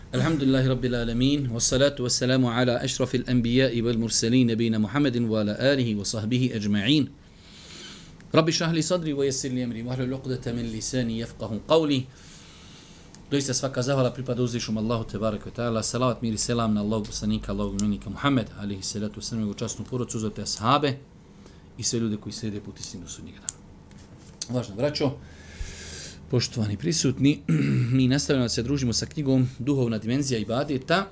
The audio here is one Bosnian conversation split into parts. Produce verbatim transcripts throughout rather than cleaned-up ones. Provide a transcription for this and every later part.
Alhamdulillahi Rabbil Alamin, wassalatu wassalamu ala ašrafil anbiya'i wal mursalin, nabina Muhammedin wa ala alihi wa sahbihi ajma'in. Rabbi šahli sadri wa jesir li emri, wahlul uqdata min lisani jafqahu qavli. Doista svaka zahvala pripada uzvišom Allahu tebarek ve ta'ala. Salavat, mir i selam na Allahog poslanika, Allahog imenika Muhammed, alihi salatu wassalam, njegovu časnu porodcu, uzete ashabe i sve ljude koji slijede put istinu do sudnjega dana. Važno, braćo, poštovani prisutni, mi nastavljamo da se družimo sa knjigom Duhovna dimenzija ibadeta.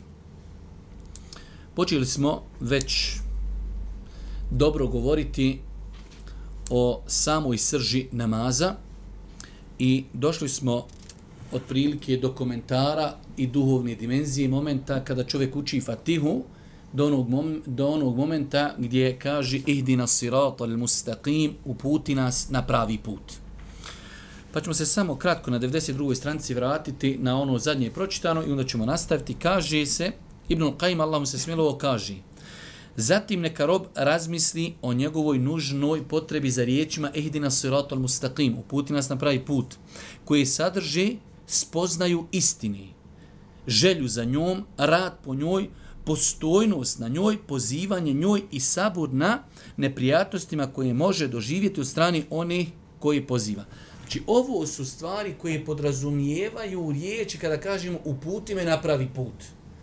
Počeli smo već dobro govoriti o samoj srži namaza i došli smo otprilike do komentara i duhovne dimenzije momenta kada čovjek uči Fatihu do onog, mom, do onog momenta gdje kaže ihdina sirata al-mustaqim, uputi nas na pravi put. Pa ćemo se samo kratko na devedeset drugoj stranici vratiti na ono zadnje pročitano i onda ćemo nastaviti. Kaže se, Ibnul Qajim, Allah mu se smilovo, kaže: zatim neka rob razmisli o njegovoj nužnoj potrebi za riječima ihdina sirata al-mustaqim, uputi nas na pravi put, koji sadrži spoznaju istini, želju za njom, rad po njoj, postojnost na njoj, pozivanje njoj i sabur na neprijatnostima koje može doživjeti od strani onih koji poziva. Znači, ovo su stvari koje podrazumijevaju riječi kada kažemo uputi me na pravi put.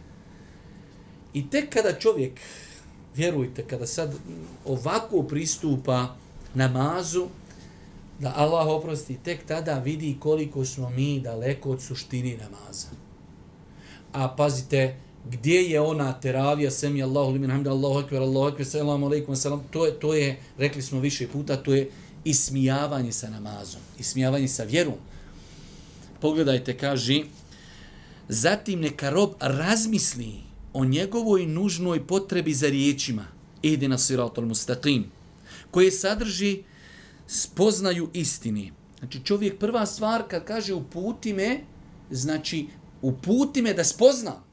I tek kada čovjek, vjerujte, kada sad ovako pristupa namazu, da Allah oprosti, tek tada vidi koliko smo mi daleko od suštini namaza. A pazite, gdje je ona teravija, semi Allahu limen hamda, Allahu ekber, Allahu ekber, selamu alaikum, selam, to je, to je, rekli smo više puta, to je ismijavanje sa namazom, ismijavanje sa vjerom. Pogledajte, kaže, zatim neka rob razmisli o njegovoj nužnoj potrebi za riječima ihdina siratal mustaqim, koje sadrži spoznaju istini. Znači, čovjek prva stvar kad kaže uputi me, znači uputi me da spoznam.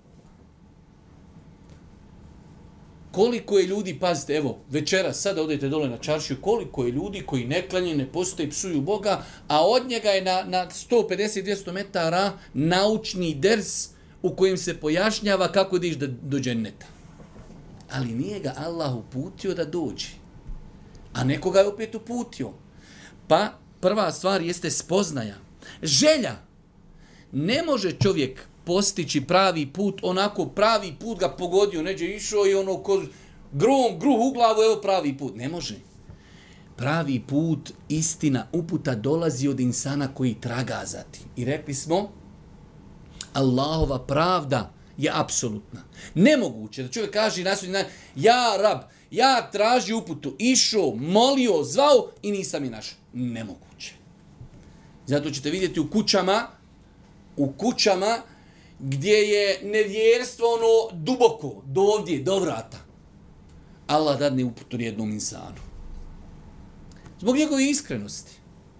Koliko je ljudi, pazite, evo, večeras, sada odete dole na čaršiju, koliko je ljudi koji ne klanje, ne postoje, psuju Boga, a od njega je na, na sto pedeset do dvjesto metara naučni ders u kojem se pojašnjava kako da iš do dženneta. Ali nije ga Allah uputio da dođe. A nekoga je opet uputio. Pa prva stvar jeste spoznaja. Želja. Ne može čovjek postići pravi put, onako pravi put ga pogodio, neđe išao i ono ko grom, gruh u glavu, evo pravi put. Ne može. Pravi put, istina, uputa dolazi od insana koji traga za tim. I rekli smo, Allahova pravda je apsolutna. Nemoguće da čovjek kaže na sudnji dan, ja rab, ja traži uputu, išao, molio, zvao i nisam je našao. Nemoguće. Zato ćete vidjeti u kućama, u kućama gdje je nevjerstvo ono duboko, do ovdje, do vrata. Allah dadne uputu jednom insanu. Zbog njegove iskrenosti.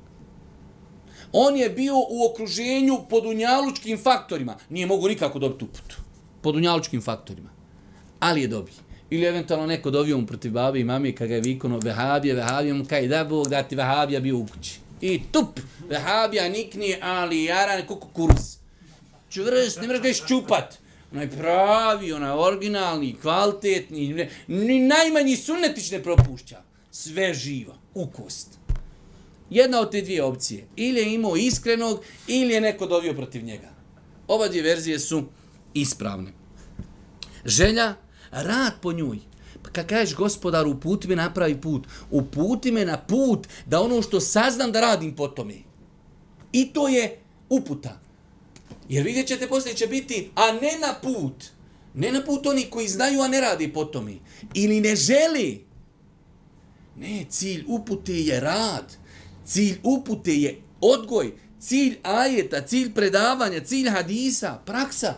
On je bio u okruženju pod unjalučkim faktorima. Nije mogu nikako dobiti uputu. Pod unjalučkim faktorima. Ali je dobio. Ili eventualno neko dovio mu protiv babi i mami kada je vikono vehabija, vehabija mu kaj da Bog da ti vehabija bio u kući. I tup, vehabija nikni, ali jaran kukuruz. Čvrst, ne mreš ga iščupat. Onaj pravi, onaj originalni, kvalitetni, ne, ni najmanji sunnetić ne propušća. Sve živo, ukost. Jedna od te dvije opcije. Ili je imao iskrenog, ili je neko dovio protiv njega. Oba dvije verzije su ispravne. Želja, rad po njoj. Pa kad kažeš gospodaru, uputi me na pravi put, uputi me na put da ono što saznam da radim po tome. I to je uputa. Jer vidjet ćete, poslije će biti, a ne na put. Ne na put oni koji znaju, a ne radi po tome. Ili ne želi. Ne, cilj upute je rad. Cilj upute je odgoj. Cilj ajeta, cilj predavanja, cilj hadisa, praksa.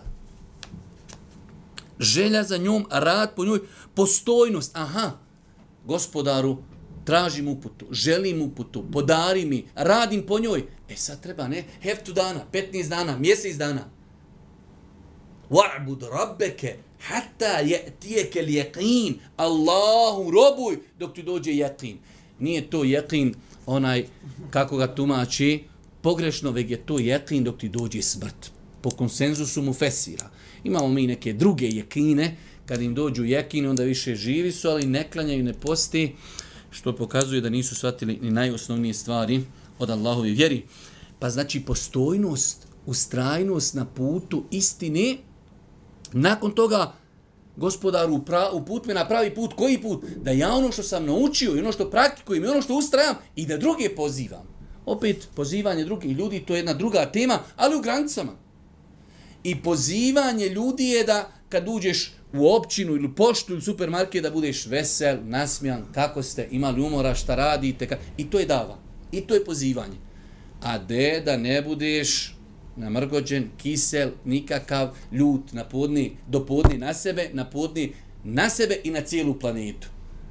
Želja za njom, rad po njoj, postojnost. Aha, gospodaru, tražim uputu, želim uputu, podari mi, radim po njoj. E sad treba, ne, heftu dana, petnaest dana, mjesec dana. Wa'bud rabbeke hatta ya'tiyaka al-yaqin. Allahu robuj dok ti dođe yaqin. Nije to yaqin onaj kako ga tumači pogrešno, već je to yaqin dok ti dođe smrt. po konsenzusu mu fesira. Imamo mi neke druge jekine, kad im dođu jekine, onda više živi su, ali ne klanjaju, ne posti, što pokazuje da nisu shvatili ni najosnovnije stvari od Allahovi vjeri. Pa znači postojnost, ustrajnost na putu istine, nakon toga Gospodaru, pra, uput me na pravi put. Koji put? Da ja ono što sam naučio i ono što praktikujem i ono što ustrajam i da druge pozivam. Opet, pozivanje drugih ljudi, to je jedna druga tema, ali u granicama. I pozivanje ljudi je da kad uđeš u općinu ili poštu ili supermarket da budeš vesel, nasmijan, kako ste, imali umora, šta radite. Ka... I to je dava. I to je pozivanje. A de da ne budeš namrgođen, kisel, nikakav, ljut, na podni, do podni na sebe, na podni na sebe i na cijelu planetu.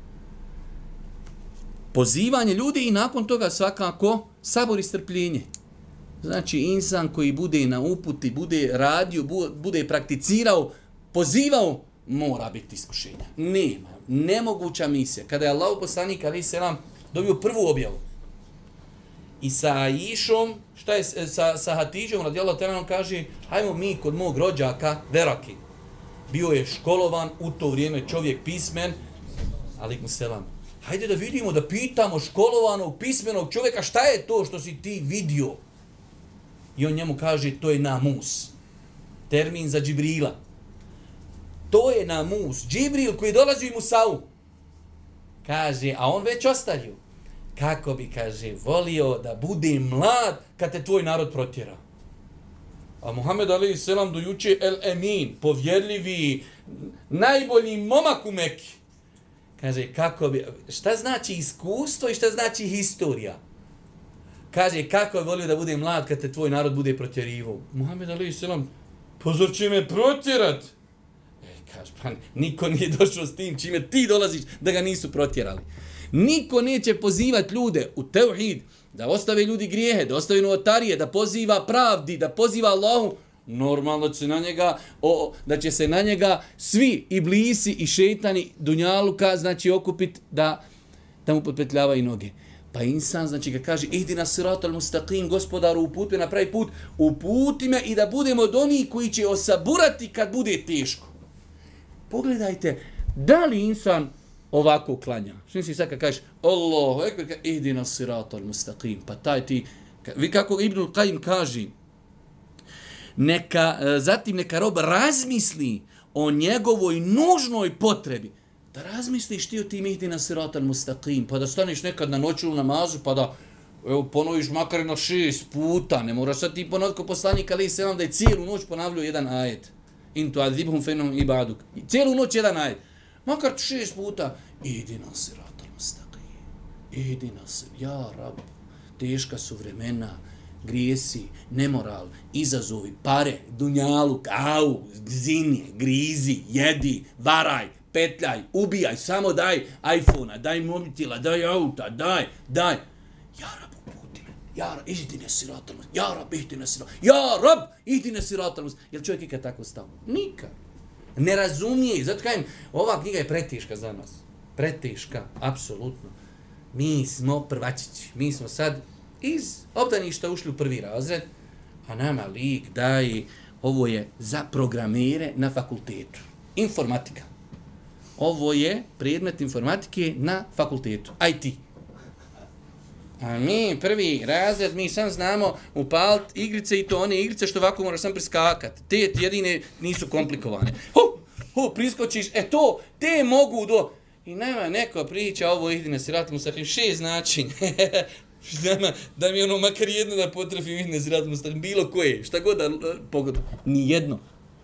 Pozivanje ljudi i nakon toga svakako sabor i strpljenje. Znači insan koji bude na uputi, bude radio, bude prakticirao, pozivao, mora biti iskušenja. Nema, nemoguća misija. Kada je Allah poslanik alejhi selam dobio prvu objavu i sa Aishom, šta je sa, sa Hatidžom, radijallahu ta'ala, kaže, hajmo mi kod mog rođaka, Veraki. Bio je školovan, u to vrijeme čovjek pismen, alejkum selam. Hajde da vidimo, da pitamo školovanog, pismenog čovjeka, šta je to što si ti vidio? I on njemu kaže, to je namus. Termin za Džibrila. To je namus. Džibril koji dolazi u Musavu. Kaže, a on već ostario. Kako bi, kaže, volio da bude mlad kad te tvoj narod protjera. A Muhammed alejhi selam do juče el emin, povjerljivi, najbolji momak u Meki. Kaže, kako bi, šta znači iskustvo i šta znači historija? Kaže, kako je volio da bude mlad kad te tvoj narod bude protjerivao. Muhammed alejhi selam, pozor će me protjerat. E, kaže, pa niko nije došao s tim čime ti dolaziš da ga nisu protjerali. Niko neće pozivati ljude u tevhid, da ostave ljudi grijehe, da ostave novotarije, da poziva pravdi, da poziva Allahu. Normalno će na njega, o, da će se na njega svi iblisi i šejtani dunjaluka, znači okupiti da, da mu potpetljavaju noge. Pa insan, znači ga kaže, ihdina siratal mustaqim, gospodaru, uputi me na pravi put, uputi me i da budemo od onih koji će osaburati kad bude teško. Pogledajte, da li insan ovako klanja? Što si sad kad kažeš, Allahu ekber, ihdina siratal mustaqim, pa taj ti, vi kako Ibnul Qayyim kaže, neka, zatim neka rob razmisli o njegovoj nužnoj potrebi. Da razmisliš ti o tim ihdina siratal mustaqim, pa da staneš nekad na noću u namazu, pa da evo, ponoviš makar na šest puta, ne moraš sad ti ponoviti ko poslanik alejhi selam da je cijelu noć ponavljao jedan ajet. In tu'adhibhum fa innahum ibaduk. Cijelu noć jedan ajet. Makar šest puta. Ihdina siratal mustaqim. Ihdina siratal, ja Rab, teška su vremena, grijesi, nemoral, izazovi, pare, dunjaluk, au, zinje, grizi, jedi, varaj, petljaj, ubijaj, samo daj iPhone-a, daj mobitila, daj auta, daj, daj. Ja Rab, uputi me. Ja Rab, ihdina siratal mustaqim. Ja Rab, ihdina siratal. Ja Rab, ihdina siratal mustaqim. Jel čovjek ikad tako stao? Nikad. Ne razumije. Zato kajem, ova knjiga je preteška za nas. Preteška, apsolutno. Mi smo prvačići. Mi smo sad iz obdaništa ušli u prvi razred, a nama lik daje, ovo je za programere na fakultetu. Informatika. Ovo je predmet informatike na fakultetu. I T. A mi prvi razred, mi sam znamo upaliti igrice i to one igrice što ovako moraš sam priskakati. Te jedine nisu komplikovane. Ho, ho, priskočiš, e to, te mogu do... I nema neko priča, ovo ihdina siratal mustaqim, šest značenja. Znama, da mi ono makar jedno da potrefim ihdina siratal mustaqim, bilo koje, šta god da pogodam. Nijedno.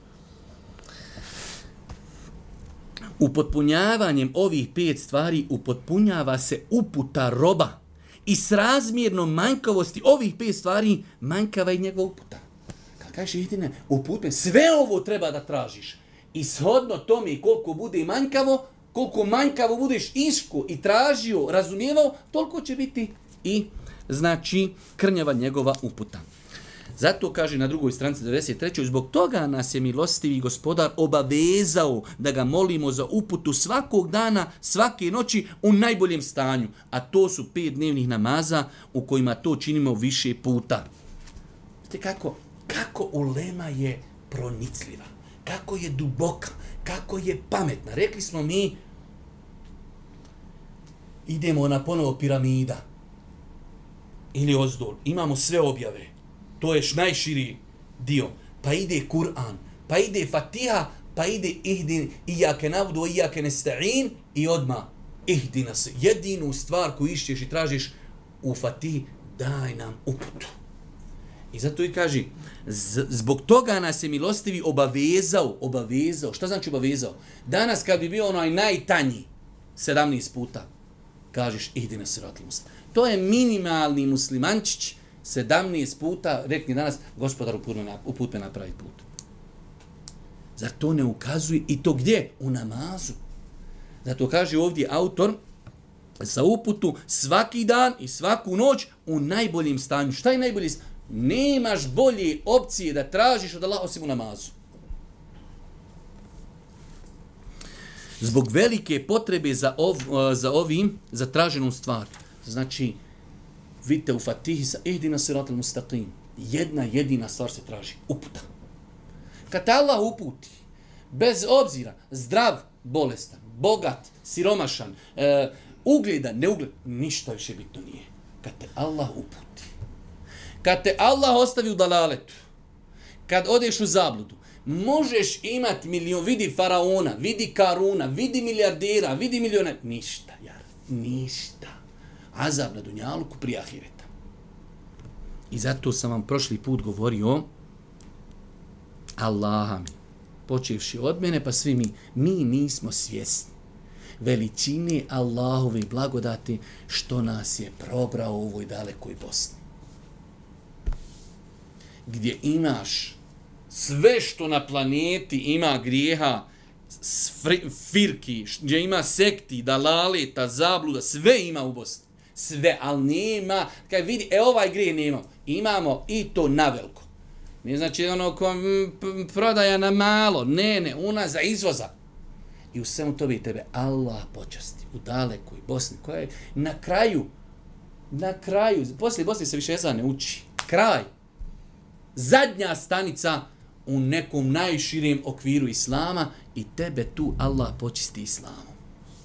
Upotpunjavanjem ovih pet stvari upotpunjava se uputa roba. I s razmjernom manjkavosti ovih pet stvari manjkava i njegova uputa. Kad kažeš ihdina, uputme, sve ovo treba da tražiš. I shodno tome koliko bude manjkavo, koliko manjkavo budeš iško i tražio, razumijevao, toliko će biti i, znači, krnjava njegova uputa. Zato kaže na drugoj stranici devedeset trećoj zbog toga nas je milostivi gospodar obavezao da ga molimo za uputu svakog dana, svake noći u najboljem stanju. A to su pet dnevnih namaza u kojima to činimo više puta. Znate kako? kako ulema je pronicljiva, kako je duboka, kako je pametna. Rekli smo mi, idemo na ponovo piramida ili ozdol, imamo sve objave, to je najširi dio, pa ide Kur'an, pa ide Fatiha, pa ide ihdin, ijake nabdu, ijake nesta'in i odma ihdina se. Jedinu stvar koju išćeš i tražiš u Fatihi, daj nam uputu. I zato i kaži, zbog toga nas je milostivi obavezao, obavezao. Šta znači obavezao? Danas kad bi bio onaj najtanji, sedamnaest puta, kažeš ihdina siratal mustaqim. To je minimalni muslimančić, sedamnaest puta, rekni danas, gospodar uput me napravi put. Zar to ne ukazuje? I to gdje? U namazu. Zato kaže ovdje autor, za uputu svaki dan i svaku noć u najboljem stanju. Šta je najbolje? Nemaš bolje opcije da tražiš od Allaha osim u namazu. Zbog velike potrebe za, ov, za ovim, za traženom stvar. Znači, vidite u Fatihi sa ihdina siratal mustaqim. Jedna jedina stvar se traži. Uputa. Kad te Allah uputi, bez obzira, zdrav, bolestan, bogat, siromašan, e, ugledan, neugledan, ništa više bitno nije. Kad te Allah uputi. Kad te Allah ostavi u dalaletu, kad odeš u zabludu, možeš imati milion, vidi faraona, vidi Karuna, vidi milijardera, vidi miliona, ništa, jar, ništa. Azab na dunjaluku prije ahireta. I zato sam vam prošli put govorio, Allaha mi, počevši od mene, pa svi mi, mi nismo svjesni veličine Allahove blagodati što nas je probrao u ovoj dalekoj Bosni. Gdje imaš sve što na planeti ima grijeha, firki, gdje ima sekti, dalaleta, zabluda, sve ima u Bosni. Sve, ali nema, kaj vidi, e ovaj grijeh nema. Imamo i to naveliko. Ne znači ono ko prodaja na malo, ne, ne, u nas za izvoza. I u svemu to bi tebe Allah počasti u dalekoj Bosni, koja je na kraju, na kraju, poslije Bosni se više ezan ne uči. Kraj. Zadnja stanica u nekom najširijem okviru Islama i tebe tu Allah počisti Islamom.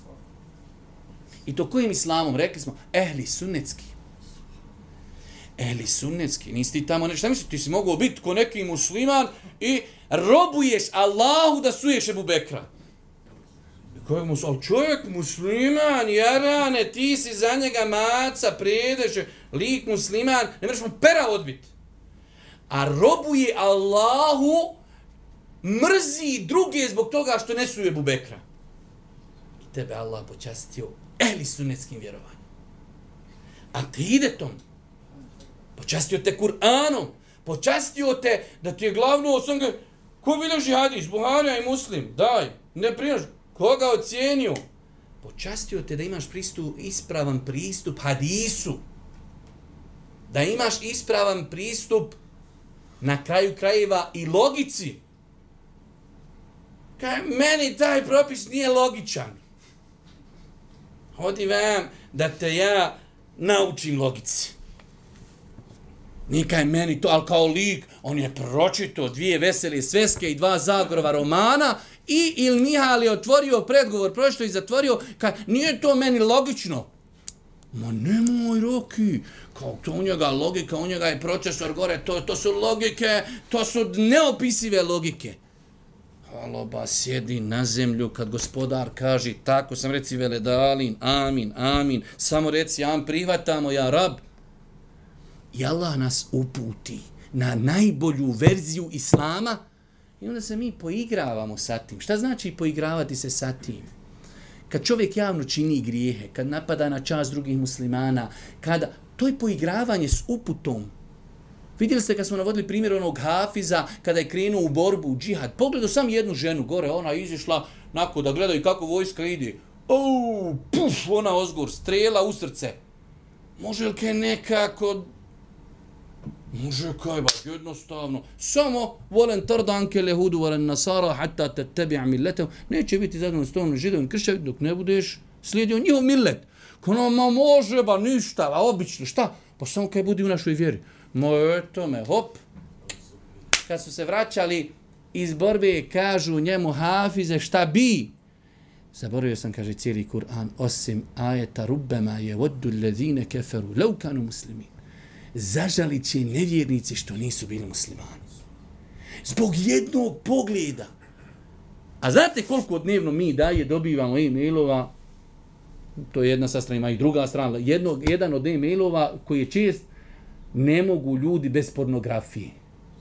I to kojim Islamom? Rekli smo, ehli sunnetski. Ehli sunnetski. Nisi ti tamo, šta misliš, ti si mogao biti ko neki musliman i robuješ Allahu da suješ Ebu Bekra. Kojeg mus, ali čovjek musliman, jarane, ti si za njega maca, predeše, lik musliman, ne možeš mu pera odbiti. A robuje Allahu, mrzi druge zbog toga što ne suje Ebu Bekra. I tebe Allah počastio ehli sunnetskim vjerovanjem. A ti ide tom. Počastio te Kur'anom. Počastio te da ti je glavno osnovno. Ko bilježi hadis? Buharija i Muslim. Daj. Ne prinaš. Koga ocijenio? Počastio te da imaš pristup, ispravan pristup hadisu. Da imaš ispravan pristup na kraju krajeva i logici. Kaj, meni taj propis nije logičan. Hodi vam da te ja naučim logici. Nikaj meni to, ali kao lik, on je pročito dvije vesele sveske i dva Zagorova romana i Il Mihal je otvorio predgovor, pročito i zatvorio, kaj, nije to meni logično. Ma nemoj, Roki, kao to u njega logika, u njega je procesor gore, to, to su logike, to su neopisive logike. Haloba, sjedi na zemlju kad gospodar kaže, tako sam reci veledalin, amin, amin, samo reci, am prihvatamo, ja rab. I Allah nas uputi na najbolju verziju Islama i onda se mi poigravamo sa tim. Šta znači poigravati se sa tim? Kad čovjek javno čini grijehe, kad napada na čast drugih muslimana, kada, to je poigravanje s uputom. Vidjeli ste kad smo navodili primjer onog Hafiza, kada je krenuo u borbu, u džihad, pogledao sam jednu ženu gore, ona izišla, nakon da gledaju kako vojska ide. Ou, puf, ona ozgor, strela u srce. Može li kaj nekako... Može kaj, baš jednostavno. Samo, volen tardanke lehudu, volen nasara, hatta te tebi'a milletev. Neće biti zadovoljno s tom židovim kršćavim dok ne budeš slijedio njihov millet. Ko no, ma može, ba ništa, a obično, šta? Pa samo kaj budi u našoj vjeri. Ma eto me, hop. kad su se vraćali iz borbe, kažu njemu Hafize, šta bi? Zaboravio sam, kaže, cijeli Kur'an, osim ajeta rubbema je voddu ledine keferu, leukanu muslimi. Zažalit će nevjernici što nisu bili muslimani. Zbog jednog pogleda. A znate koliko dnevno mi daje dobivamo e-mailova, to je jedna sa strana, ima i druga strana, jednog, jedan od e-mailova koji je čest, ne mogu ljudi bez pornografije.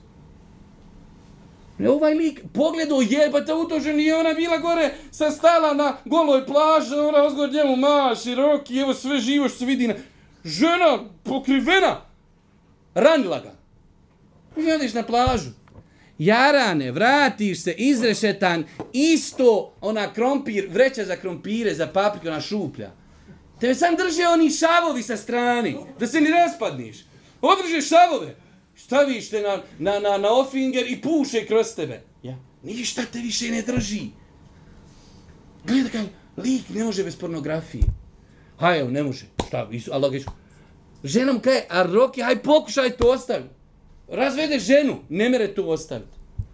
Ovaj lik pogledao jebate u to ženi, ona bila gore, sa stala na goloj plaži, ona ozgod njemu maši, roki, evo sve živo što se vidi. Žena pokrivena, ranila ga. I odeš na plažu. Jarane, vratiš se, izrešetan, isto ona krompir, vreća za krompire, za papriku, ona šuplja. Tebe sam drže oni šavovi sa strani, da se ni raspadniš. Održe šavove. Staviš te na, na, na, na ofinger i puše kroz tebe. Ja. Ništa te više ne drži. Gleda kaj, lik ne može bez pornografije. Haj, evo, ne može. Šta, Allah ga ženom kaj, a Roki, haj pokušaj to ostaviti. Razvede ženu, ne mere to ostaviti.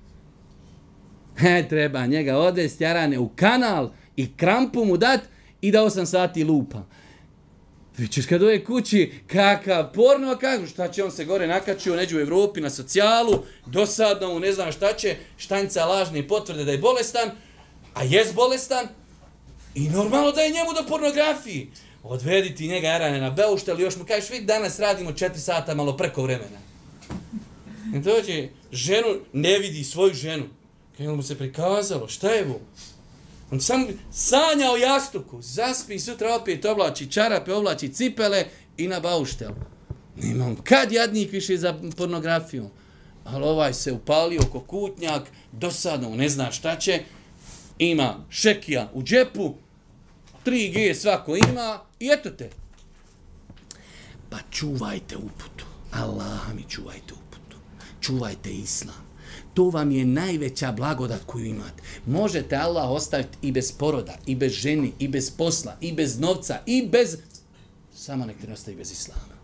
He, treba njega odvesti, Jarane, u kanal i krampu mu dat i da osam sati lupa. Vićeš kad ove kući, kakav porno, a kako, šta će on se gore nakačio, neđe u Evropi na socijalu, dosadno mu ne znam šta će, štanca lažne potvrde da je bolestan, a jest bolestan, i normalno da je njemu do pornografiji. Odvedi ti njega, Jarane, na beuštel, još mu kažeš, vidi, danas radimo četiri sata malo preko vremena. I dođe, ženu, ne vidi svoju ženu. Kaj mu se prikazalo, šta je ovo? On sam sanja o jastuku, zaspi, sutra opet oblači čarape, oblači cipele i na bauštel. Nemam kad jadnik više za pornografiju. Ali ovaj se upalio oko kutnjak, dosadno, ne zna šta će, ima šekija u džepu, tri G svako ima i eto te. Pa čuvajte uputu. Allah mi čuvajte uputu. Čuvajte islam. To vam je najveća blagodat koju imate. Možete Allah ostaviti i bez poroda, i bez ženi, i bez posla, i bez novca, i bez... Samo nek te ne ostavi bez islama.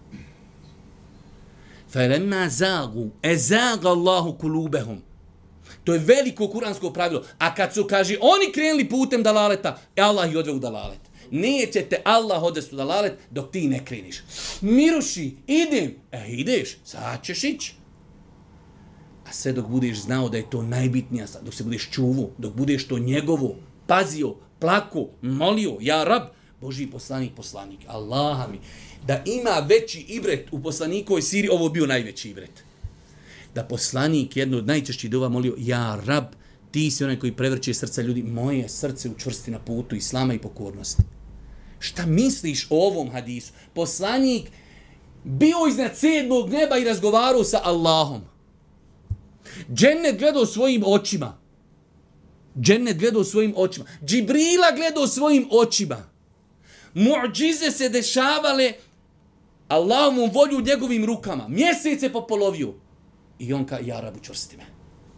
فَلَمَّا زَاغُوا اَزَاغَ اللَّهُ كُلُوبَهُمْ. To je veliko kuransko pravilo. A kad su, kaže, oni krenuli putem dalaleta, Allah ih odveo u dalalet. Nećete Allah odvesti u dalalet dok ti ne kreniš. Miruši, idem. E, ideš, sad ćeš ići. A sve dok budeš znao da je to najbitnija stvar, dok se budeš čuvo, dok budeš to njegovo, pazio, plako, molio, ja rab, Božji poslanik, poslanik, Allaha mi, da ima veći ibret u poslanikovoj siri, ovo bio najveći ibret. Da poslanik jedno od najčešćih dova molio, ja rab, ti si onaj koji prevrće srca ljudi, moje srce učvrsti na putu islama i pokornosti. Šta misliš o ovom hadisu? Poslanik bio iznad sedmog neba i razgovarao sa Allahom. Džennet gledao svojim očima. Džennet gledao svojim očima. Džibrila gledao svojim očima. Mu'džize se dešavale Allahovom volju u njegovim rukama. Mjesec je popolovio. I on ka, ja rabu čvrsti me.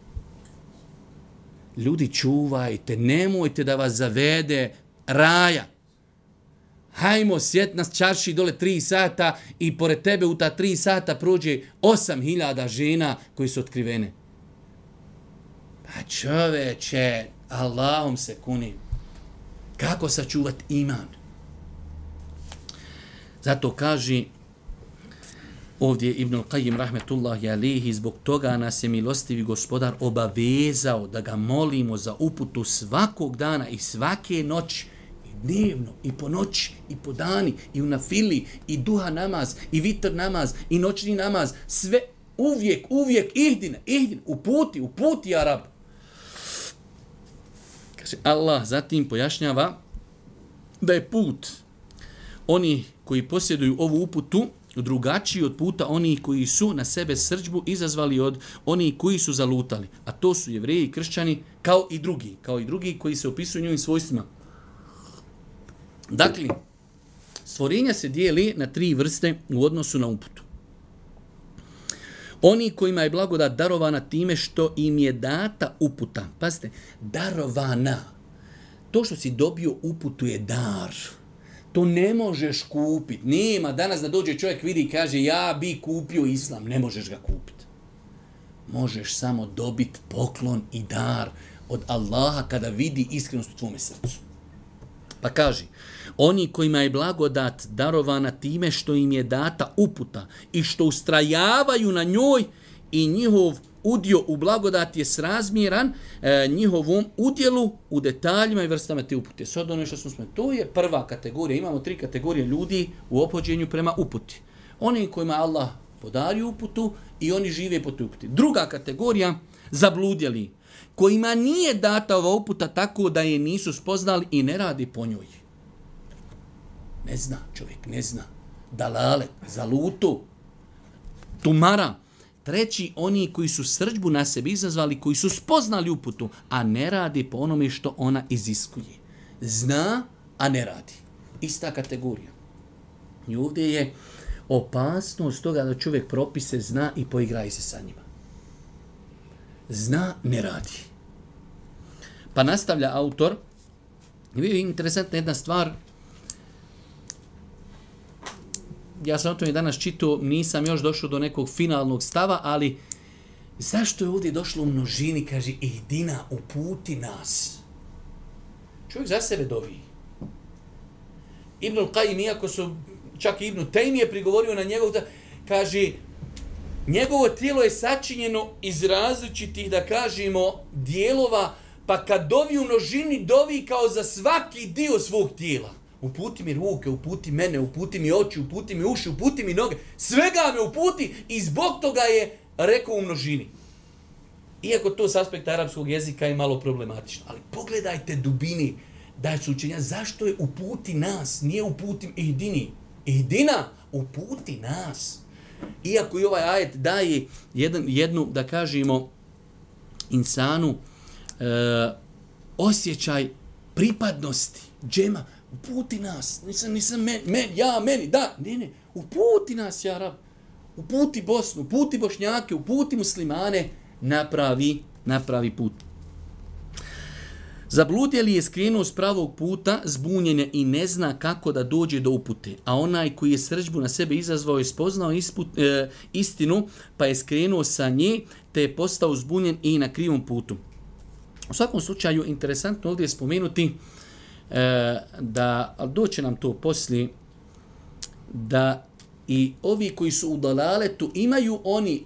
Ljudi, čuvajte, nemojte da vas zavede raja. Hajmo, sjet nas čarši dole tri sata i pored tebe u ta tri sata prođe osam hiljada žena koji su otkrivene. Pa čoveče, Allahom se kunim. Kako sačuvati iman? Zato kaže ovdje Ibnul Qayyim rahmetullahi alihi, zbog toga nas je milostivi gospodar obavezao da ga molimo za uputu svakog dana i svake noći, i dnevno, i po noći, i po dani, i u nafili, i duha namaz, i vitr namaz, i noćni namaz, sve uvijek, uvijek, ihdine, ihdine, uputi, uputi, Arab. Kaže, Allah zatim pojašnjava da je put oni koji posjeduju ovu uputu drugačiji od puta onih koji su na sebe srdžbu izazvali od onih koji su zalutali. A to su jevreji i kršćani kao i drugi, kao i drugi koji se opisuju njihovim svojstvima. Dakle, stvorenja se dijeli na tri vrste u odnosu na uputu. Oni kojima je blagodat darovana time što im je data uputa. Pazite, darovana. To što si dobio uputu je dar. To ne možeš kupiti. Nema danas da dođe čovjek vidi i kaže ja bi kupio islam. Ne možeš ga kupiti. možeš samo dobiti poklon i dar od Allaha kada vidi iskrenost u tvome srcu. Pa kaži, oni kojima je blagodat darovana time što im je data uputa i što ustrajavaju na njoj i njihov udio u blagodat je srazmjeran e, njihovom udjelu u detaljima i vrstama te upute. Sad ono što smo spomenuli, to je prva kategorija. Imamo tri kategorije ljudi u ophođenju prema uputi. Oni kojima Allah podario uputu i oni žive po toj uputi. Druga kategorija, zabludjeli, kojima nije data ova uputa tako da je nisu spoznali i ne radi po njoj. Ne zna čovjek, ne zna. Dalalet, zalutu, tumara. Treći, oni koji su srdžbu na sebi izazvali, koji su spoznali uputu, a ne radi po onome što ona iziskuje. Zna, a ne radi. Ista kategorija. I ovdje je opasnost toga da čovjek propise zna i poigraje se sa njima. Zna, ne radi. Pa nastavlja autor. I interesantna jedna stvar. Ja sam o tome danas čitao, nisam još došao do nekog finalnog stava, ali zašto je ovdje došlo u množini, kaže, ihdina, uputi nas. Čovjek za sebe dovi. Ibnul Qajim, iako su čak i Ibnu Tejmije prigovorio na njegov, da, kaže, njegovo tijelo je sačinjeno iz različitih, da kažemo, dijelova, pa kad dovi u množini, dovi kao za svaki dio svog tijela. Uputi mi ruke, uputi mene, uputi mi oči, uputi mi uši, uputi mi noge. Svega me uputi i zbog toga je rekao u množini. Iako to s aspekta arapskog jezika je malo problematično. Ali pogledajte dubini da su učenja. Zašto je uputi nas? Nije uputi ihdini. Ihdina, uputi nas. Iako i ovaj ajet daje jedan, jednu, da kažemo, insanu e, osjećaj pripadnosti, džema, uputi nas, nisam, nisam men, men, ja, meni, da, ne, ne, uputi nas, ja rab, uputi Bosnu, uputi Bošnjake, uputi muslimane, napravi, napravi put. Zabludjeli je skrenuo s pravog puta, zbunjen je i ne zna kako da dođe do upute, a onaj koji je srdžbu na sebe izazvao je spoznao isput, e, istinu, pa je skrenuo sa nje, te je postao zbunjen i na krivom putu. U svakom slučaju, interesantno ovdje je spomenuti e, da, ali doće nam to poslije, da i ovi koji su u dalaletu imaju oni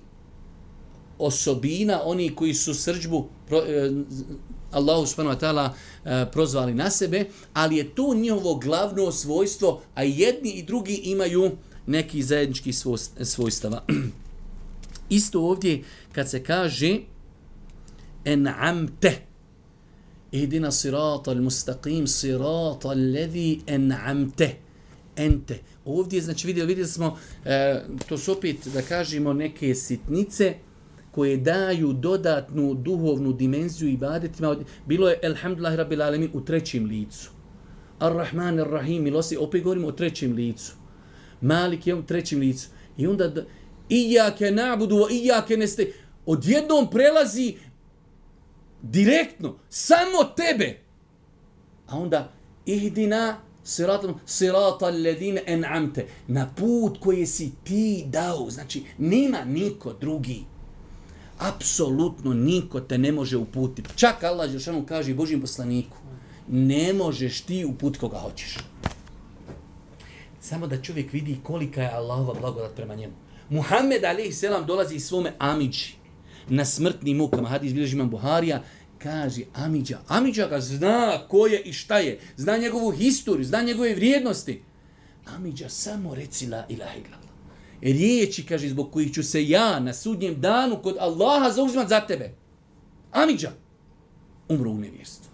osobina, oni koji su srdžbu pro, e, Allahu subhanahu wa ta'ala e, prozvali na sebe, ali je to njihovo glavno svojstvo, a jedni i drugi imaju neki zajednički svojstava. Isto ovdje kad se kaže en'amte, ihdina sirata al-mustaqim, sirata alladhi en'amte, ente. Ovdje, znači vidjeli, vidjeli smo, e, to su opet, da kažemo, neke sitnice koje daju dodatnu duhovnu dimenziju ibadetima. Bilo je Elhamdulillah Rabbil Alamin u trećem licu. Ar-Rahman Ar-Rahim, milosti, opet govorimo o trećem licu. Malik je u trećem licu. I onda Iyake na'budu wa iyake neste. Odjednom prelazi direktno, samo tebe. A onda ihdina sirata sirata alladhina en'amte. Na put koji si ti dao. Znači, nema niko drugi. Apsolutno niko te ne može uputiti. Čak Allah dželešanu kaže Božjem poslaniku, ne možeš ti uputiti koga hoćeš. Samo da čovjek vidi kolika je Allahova blagodat prema njemu. Muhammed alejhi selam dolazi svome amidži na smrtnim mukama. Hadis bilježi imam Buharija, kaže amidža. Amidža ga zna ko je i šta je. Zna njegovu historiju, zna njegove vrijednosti. Amidža samo reci la ilaha illallah. Riječi, kaže, zbog kojih ću se ja na sudnjem danu kod Allaha zauzimat za tebe. Amidža. Umro u nevjerstvu.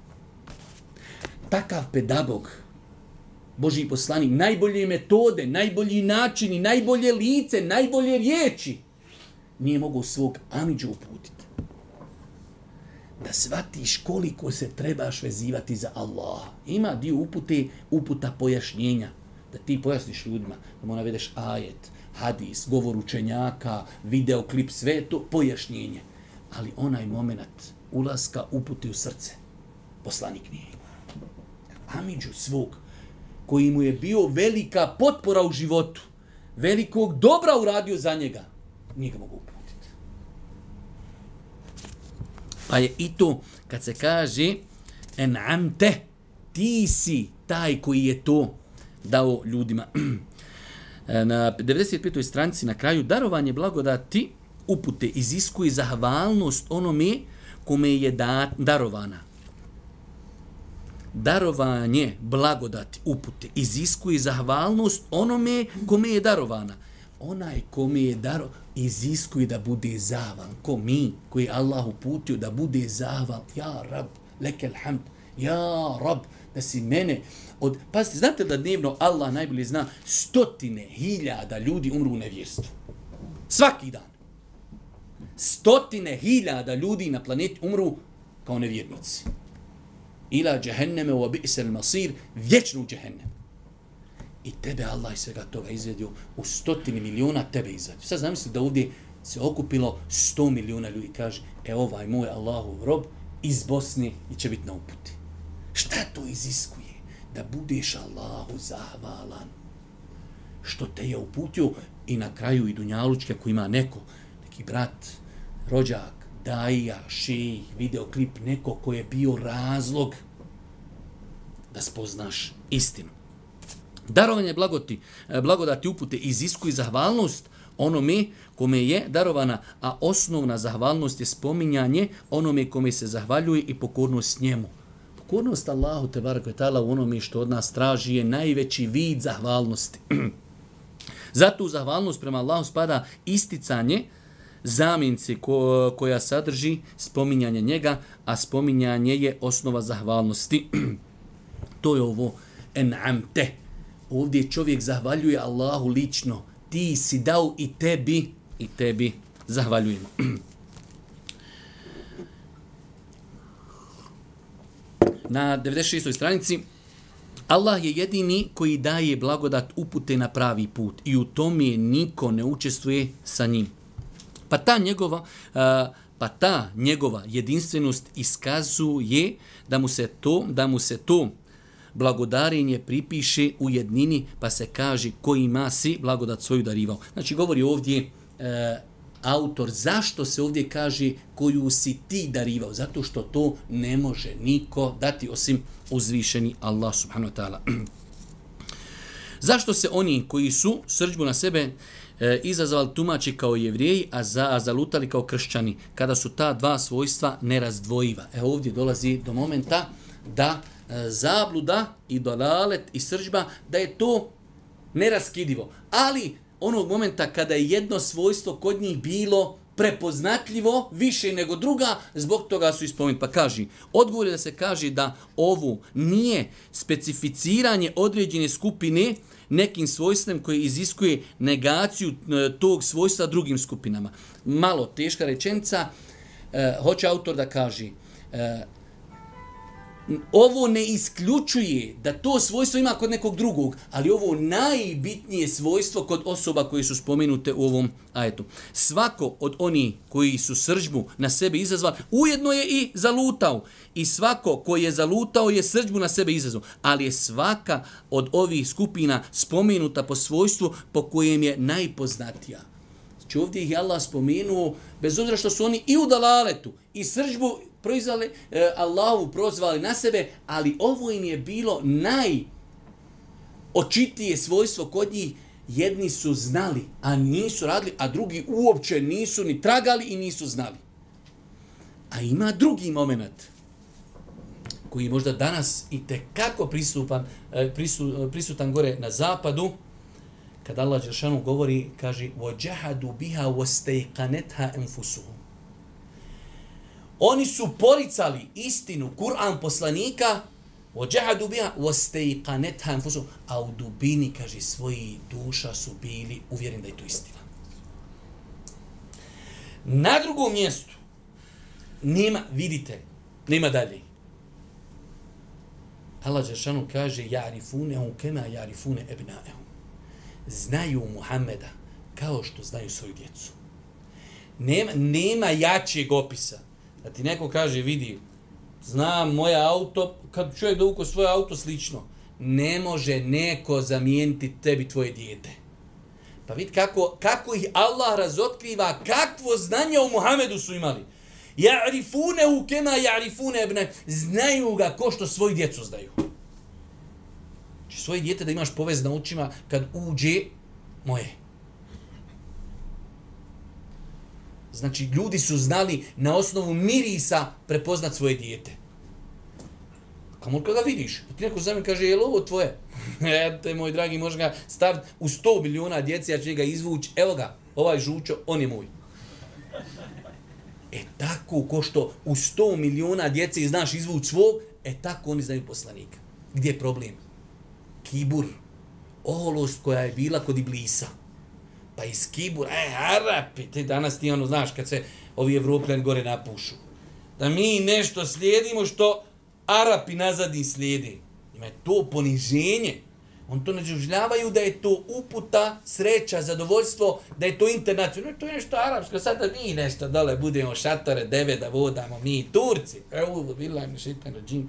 Takav pedagog, Božji poslanik, najbolje metode, najbolji načini, najbolje lice, najbolje riječi, nije mogao svog amidžu uputiti. Da shvatiš koliko se trebaš vezivati za Allah. Ima dio upute, uputa pojašnjenja. Da ti pojasniš ljudima, da mu navedeš ajet, hadis, govor učenjaka, videoklip, sve to pojašnjenje. Ali onaj moment ulaska uputi u srce, poslanik nije imao. Amidžu svog, koji mu je bio velika potpora u životu, velikog dobra uradio za njega, nije ga mogu uputiti. Pa je i to, kad se kaže en'amte, ti si taj koji je to dao ljudima. Na devedeset petoj stranici na kraju, darovanje blagodati upute iziskuje zahvalnost onome kome je da, darovana. Darovanje blagodati upute iziskuje zahvalnost onome kome je darovana. Onaj kome je daro iziskuje da bude zahval. Ko mi, koji je Allah uputio da bude zahval. Ja Rab, lekel hamd. Ja Rab, da si mene... Od, pazite, znate da dnevno Allah najbolje zna stotine hiljada ljudi umru u nevjerstvu. Svaki dan. Stotine hiljada ljudi na planeti umru kao nevjernici. Ila džehenneme wa bi'sel masir, vječno u džehennem. I tebe Allah iz svega toga izvedio u stotini miliona, tebe izvedio. Sad zamisli da ovdje se okupilo sto miliona ljudi. Kaže, e ovaj moj Allahov rob iz Bosne i će biti na uputi. Šta to iziskuje? Da budeš Allahu zahvalan. Što te je uputio i na kraju i dunjalučke ako ima neko, neki brat, rođak, daija, šejh, videoklip, neko ko je bio razlog da spoznaš istinu. Darovanje blagoti, blagodati upute iziskuje zahvalnost onome kome je darovana, a osnovna zahvalnost je spominjanje onome kome se zahvaljuje i pokornost njemu. Pokornost Allahu te barek ve taala u onome što od nas traži je najveći vid zahvalnosti. Zato u zahvalnost prema Allahu spada isticanje zamjenice ko, koja sadrži spominjanje njega, a spominjanje je osnova zahvalnosti. To je ovo en'amte. Ovdje čovjek zahvaljuje Allahu lično. Ti si dao i tebi, i tebi zahvaljujemo. Na devedeset šestoj stranici Allah je jedini koji daje blagodat upute na pravi put i u tome niko ne učestvuje sa njim. Pa ta njegova, pa ta njegova jedinstvenost iskazuje da mu se to, da mu se to blagodarenje pripiše u jednini, pa se kaže kojima si blagodat svoju darivao. Znači govori ovdje e, autor zašto se ovdje kaže koju si ti darivao, zato što to ne može niko dati osim uzvišeni Allah subhanahu wa ta'ala. Zašto se oni koji su srdžbu na sebe e, izazvali tumači kao jevrijeji, a, za, a zalutali kao kršćani, kada su ta dva svojstva nerazdvojiva? E ovdje dolazi do momenta da e, zabluda i dalalet i srdžba, da je to neraskidivo. Ali onog momenta kada je jedno svojstvo kod njih bilo prepoznatljivo više nego druga, zbog toga su ispomenuti. Pa kaže, odgovor je da se kaže da ovo nije specificiranje određene skupine nekim svojstvom koji iziskuje negaciju tog svojstva drugim skupinama. Malo teška rečenica, e, hoće autor da kaže, e, ovo ne isključuje da to svojstvo ima kod nekog drugog, ali ovo najbitnije svojstvo kod osoba koje su spomenute u ovom ajetu. Svako od onih koji su srdžbu na sebe izazvali, ujedno je i zalutao. I svako koji je zalutao je srdžbu na sebe izazvao. Ali je svaka od ovih skupina spomenuta po svojstvu po kojem je najpoznatija. Znači ovdje ih je Allah spomenuo, bez obzira što su oni i u dalaletu, i srdžbu proizvali, eh, Allahu prozvali na sebe, ali ovo im je bilo najočitije svojstvo kod njih. Jedni su znali, a nisu radili, a drugi uopće nisu ni tragali i nisu znali. A ima drugi moment koji možda danas i tekako prisutan, eh, prisu, prisutan gore na zapadu, kad Allah dželešanu govori, kaže وَجَحَدُوا بِهَا وَاسْتَيْقَنَتْهَا أَنفُسُهُمْ. Oni su poricali istinu, Kur'an poslanika, وَجَحَدُوا بِهَا وَاسْتَيْقَنَتْهَا أَنفُسُهُمْ. A u dubini, kaže, svoji duša su bili uvjereni da je to istina. Na drugom mjestu, nema, vidite, nema dalje. Allah dželešanu kaže يَعْرِفُونَهُ كَمَا يَعْرِفُونَ أَبْنَاءَهُمْ. Znaju Muhammeda kao što znaju svoju djecu. Nema, nema jačeg opisa. Da ti neko kaže, vidi, znam moje auto, kad čovjek dovuko svoje auto slično, ne može neko zamijeniti tebi tvoje dijete. Pa vidi kako, kako ih Allah razotkriva, kakvo znanje o Muhammedu su imali. Ja'rifunehu kema ja'rifune ebne. Znaju ga ko što svoju djecu znaju. Znači svoje dijete da imaš povez na očima kad uđe moje. Znači ljudi su znali na osnovu mirisa prepoznat svoje dijete. Kamo kada ga vidiš? Ti neko za me kaže, je li ovo tvoje? Ete, moj dragi, možeš ga staviti u sto miliona djeci, ja ću ga izvući. Evo ga, ovaj žučo, on je moj. E tako, ko što u sto miliona djeci znaš izvući svog, e tako oni znaju poslanika. Gdje je problem? Kibur. Oholost koja je bila kod Iblisa. Pa iz kibura, e, Arapi, ti danas ti ono, znaš, kad se ovi Evropljani gore napušu. Da mi nešto slijedimo što Arapi nazadni slijede. Ima je to poniženje. On to ne doživljavaju da je to uputa, sreća, zadovoljstvo, da je to internacionalno. To je nešto arapsko, sad da mi nešto dole budemo šatore, deve da vodamo, mi Turci. Evo, bila mi šitan rođim.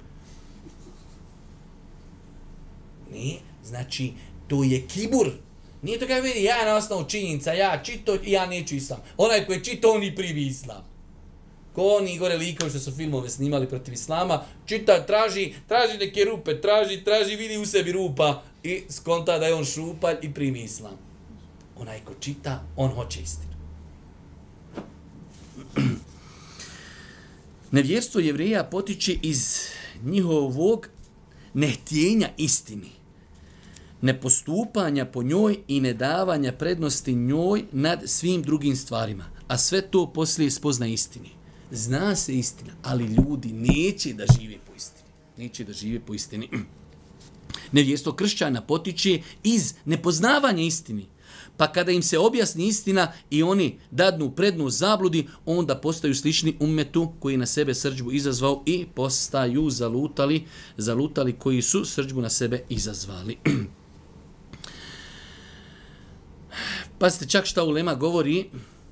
Ne, znači, to je kibur. Nije to kako vidi, ja na osnovu činjenica, ja čito, ja neću islam. Onaj koji je čito, on i primi islam. Ko oni gore likovi što su filmove snimali protiv islama, čita, traži, traži neke rupe, traži, traži, vidi u sebi rupa i skonta da je on šupalj i primi islam. Onaj ko čita, on hoće istinu. Nevjerstvo Jevreja potiče iz njihovog nehtjenja istini, nepostupanja po njoj i nedavanja prednosti njoj nad svim drugim stvarima. A sve to poslije spozna istini. Zna se istina, ali ljudi neće da žive po istini. Neće da žive po istini. Nevjerstvo kršćana potiče iz nepoznavanja istini. Pa kada im se objasni istina i oni dadnu prednost zabludi, onda postaju slični ummetu koji na sebe srdžbu izazvao i postaju zalutali, zalutali koji su srdžbu na sebe izazvali. Pazite, čak šta ulema govori,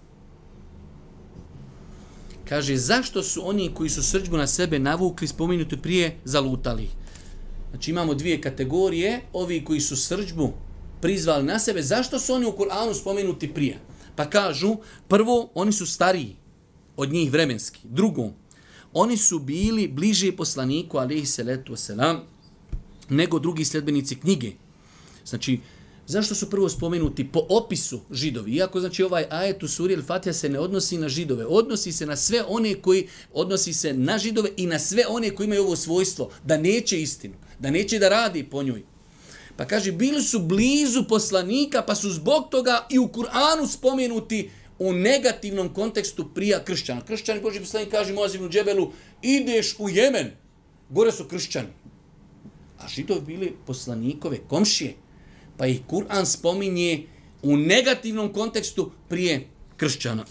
kaže, zašto su oni koji su srdžbu na sebe navukli, spomenuti prije, zalutali? Znači imamo dvije kategorije, ovi koji su srdžbu prizvali na sebe, zašto su oni u Kur'anu spomenuti prije? Pa kažu, prvo, oni su stariji od njih vremenski. Drugo, oni su bili bliže poslaniku, alejhi salatu vesselam, nego drugi sljedbenici knjige. Znači, zašto su prvo spomenuti po opisu židovi? Iako znači ovaj ajet u suri Al-Fatiha se ne odnosi na židove, odnosi se na sve one koji, odnosi se na židove i na sve one koji imaju ovo svojstvo, da neće istinu, da neće da radi po njoj. Pa kaže, bili su blizu poslanika, pa su zbog toga i u Kur'anu spomenuti u negativnom kontekstu prija kršćana. Kršćani, Božji poslanik kaže Muaz ibn Džebelu, ideš u Jemen, gore su kršćani. A židovi bili poslanikove komšije. Pa ih Kur'an spominje u negativnom kontekstu prije kršćana.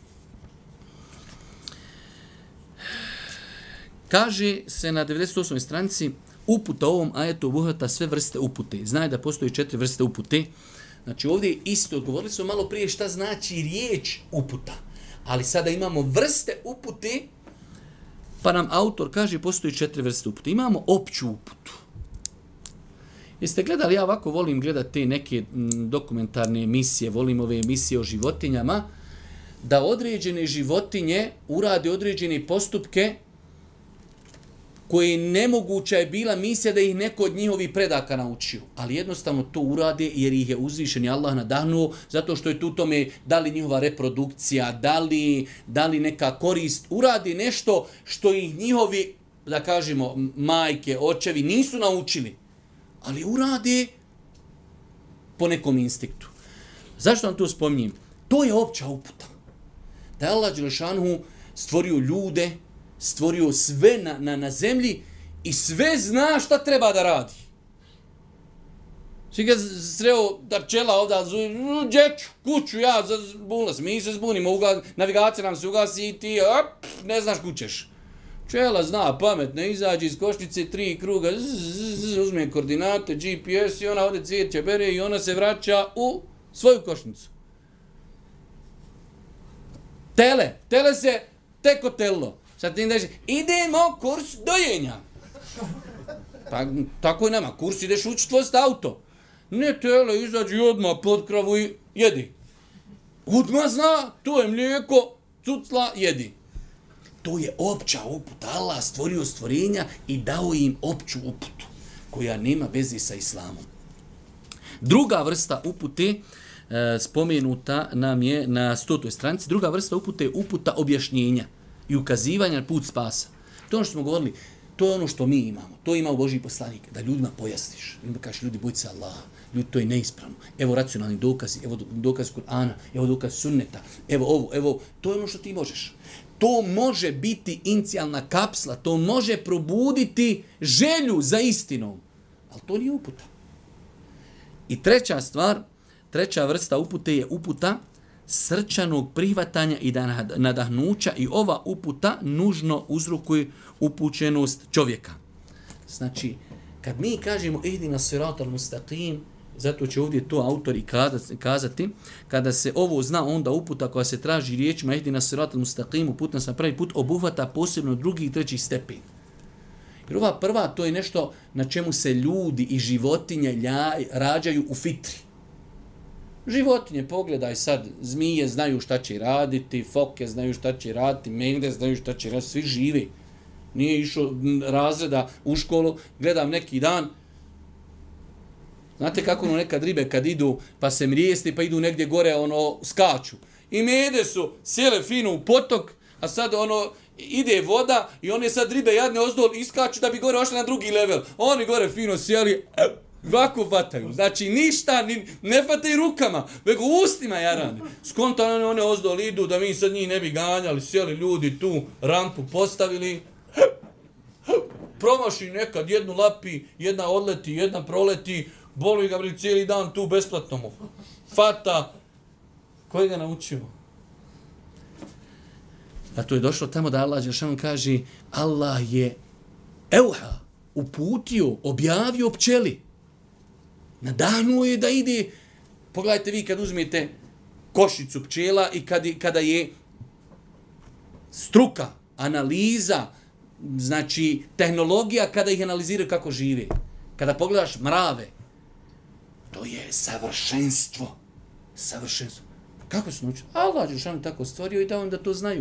Kaže se na devedeset osmoj stranici, uputa ovom ajetu obuhvata sve vrste upute. Znaju da postoji četiri vrste upute. Znači ovdje isto, govorili smo malo prije šta znači riječ uputa. Ali sada imamo vrste upute, pa nam autor kaže postoji četiri vrste upute. Imamo opću uputu. Jeste gledali, ja ovako volim gledati te neke dokumentarne emisije, volim ove emisije o životinjama, da određene životinje urade određene postupke koje nemoguća je bila misija da ih neko od njihovih predaka naučio. Ali jednostavno to urade jer ih je uzvišeni Allah nadahnuo, zato što je tu tome da li njihova reprodukcija, da li, da li neka korist, urade nešto što ih njihovi, da kažemo, majke, očevi nisu naučili. Ali urade po nekom instinktu. Zašto vam to spominjem? To je opća uputa. Da je Allah Đelešanu stvorio ljude, stvorio sve na, na, na zemlji i sve zna šta treba da radi. Svi ga sreo da pčela ovdje, dječu, kuću, ja, zbunila se, mi se zbunimo, uga, navigacija nam se ugasi i ti, op, ne znaš kućeš. Pčela zna pametno, izađe iz košnice, tri kruga, zzz, zzz, uzme koordinate, G P S i ona ovdje cvijeće bere i ona se vraća u svoju košnicu. Tele, tele se teko tello. Sad ti daži, idemo kurs dojenja. Pa, tako je nama, kurs ideš učit vozt auto. Ne tele, izađi odmah pod kravu i jedi. Odmah zna, to je mlijeko, cucla, jedi. to je opća uputa. Allah stvorio stvorenja i dao im opću uputu, koja nema veze sa islamom. Druga vrsta upute, e, spomenuta nam je na stotoj stranici, druga vrsta upute je uputa objašnjenja i ukazivanja na put spasa. To je ono što smo govorili, to je ono što mi imamo, to ima u Božji poslanik, da ljudima pojasniš. Ljudima kažeš, ljudi, bojte se Allaha, ljudi, to je neispravno. Evo racionalni dokazi, evo dokazi Kur'ana, evo dokazi sunneta, evo ovo, evo, to je ono što ti možeš. To može biti inicijalna kapsla, to može probuditi želju za istinom, ali to nije uputa. I treća stvar, treća vrsta upute je uputa srčanog prihvatanja i nadahnuća i ova uputa nužno uzrokuje upućenost čovjeka. Znači, kad mi kažemo ihdina siratal mustaqim, zato će ovdje to autori kazati, kada se ovo zna, onda uputa koja se traži riječima ihdina siratal mustaqim, uputan sam pravi put, obuhvata posebno drugi i treći stepen. Jer ova prva, to je nešto na čemu se ljudi i životinje ljaj, rađaju u fitri. Životinje, pogledaj sad, zmije znaju šta će raditi, foke znaju šta će raditi, megde znaju šta će raditi, svi živi. Nije išao razreda u školu, gledam neki dan, znate kako ono nekad ribe kad idu pa se mrijesti pa idu negdje gore, ono, skaču. I mede su sjele fino u potok, a sad ono, ide voda i one sad ribe jadne ozdol iskaču da bi gore ošli na drugi level. Oni gore fino sjeli, ovako vataju. Znači ništa, ni, ne fataju rukama, nego ustima jarani. Skontano one ozdol idu da mi sad njih ne bi ganjali, sjeli ljudi tu, rampu postavili. Promaši nekad jednu lapi, jedna odleti, jedna proleti, boli ga cijeli cijeli dan tu besplatno mu. Fata. Koji ga naučio? A to je došlo tamo da Allah Đelešanu kaže, Allah je euha, uputio, objavio pčeli. Nadahnuo je da ide. Pogledajte vi kad uzmete košicu pčela i kad, kada je struka, analiza, znači tehnologija kada ih analiziraju kako žive. Kada pogledaš mrave, to je savršenstvo. Savršenstvo. Kako su naučili? Allah Đelešanu tako stvorio i dao im da to znaju.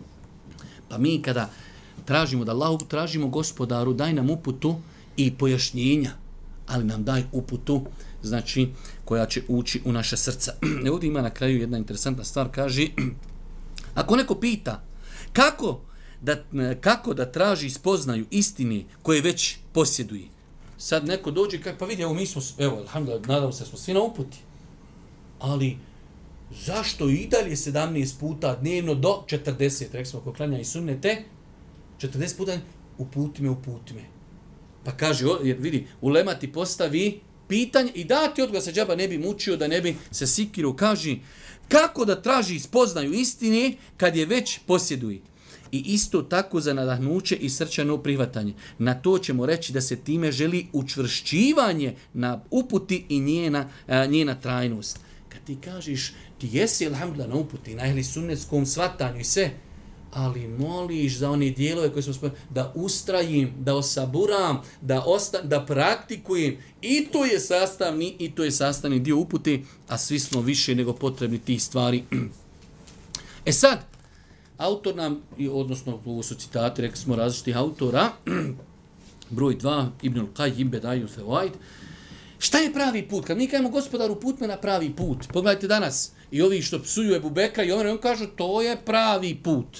Pa mi kada tražimo da Allah tražimo gospodaru, daj nam uputu i pojašnjenja, ali nam daj uputu, znači, koja će ući u naše srca. Ovdje ima na kraju jedna interesantna stvar, kaže, ako neko pita kako da, kako da traži spoznaju istine koje već posjeduje, sad neko dođe i kaže, pa vidi, evo mi smo, evo, alhamdulillah, nadam se, smo svi na uputi, ali zašto i dalje sedamnaest puta dnevno do četrdeset, rekli smo, ako klanja i sunnete, četrdeset puta, uputi me, uputi me. Pa kaže, jer vidi, ulema ti postavi pitanje i da ti odgovor, se džaba ne bi mučio, da ne bi se sikirao. Kaže, kako da traži spoznaju istine kad je već posjeduje? I isto tako za nadahnuće i srčano prihvatanje. Na to ćemo reći da se time želi učvršćivanje na uputi i njena, njena trajnost. Kad ti kažeš, ti jesi, alhamdulillah, na uputi, na ehli sunnetskom svatanju i sve, ali moliš za one dijelove koje smo spomenuli, da ustrajim, da osaburam, da, osta, da praktikujem. I to je sastavni, i to je sastavni dio upute, a svi smo više nego potrebni tih stvari. E sad, autor nam, odnosno ovo su citati, rekli smo različitih autora, broj dva, Ibnul Qayyim Bedajul Fawaid. Šta je pravi put? Kad mi kažemo gospodaru, put me na pravi put. Pogledajte danas, i ovi što psuju Ebu Bekra i Omer, on kažu, to je pravi put.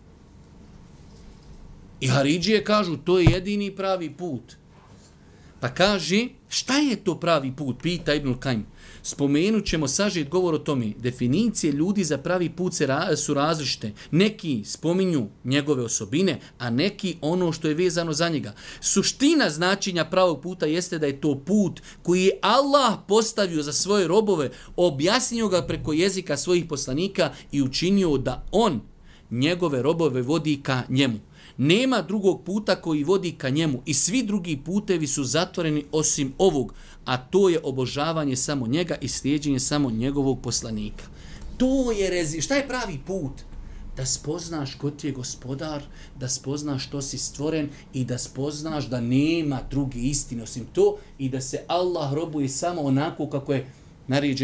I Haridžije kažu, to je jedini pravi put. Pa kaže, šta je to pravi put? Pita Ibnul Qayyim. Spomenut ćemo sažet govor o tome. Definicije ljudi za pravi put se ra- su različite. Neki spominju njegove osobine, a neki ono što je vezano za njega. Suština značenja pravog puta jeste da je to put koji je Allah postavio za svoje robove, objasnio ga preko jezika svojih poslanika i učinio da on njegove robove vodi ka njemu. Nema drugog puta koji vodi ka njemu i svi drugi putevi su zatvoreni osim ovog, a to je obožavanje samo njega i slijeđenje samo njegovog poslanika. To je rezi... Šta je pravi put? Da spoznaš ko ti je gospodar, da spoznaš što si stvoren i da spoznaš da nema druge istine osim to i da se Allah robuje samo onako kako je naređeno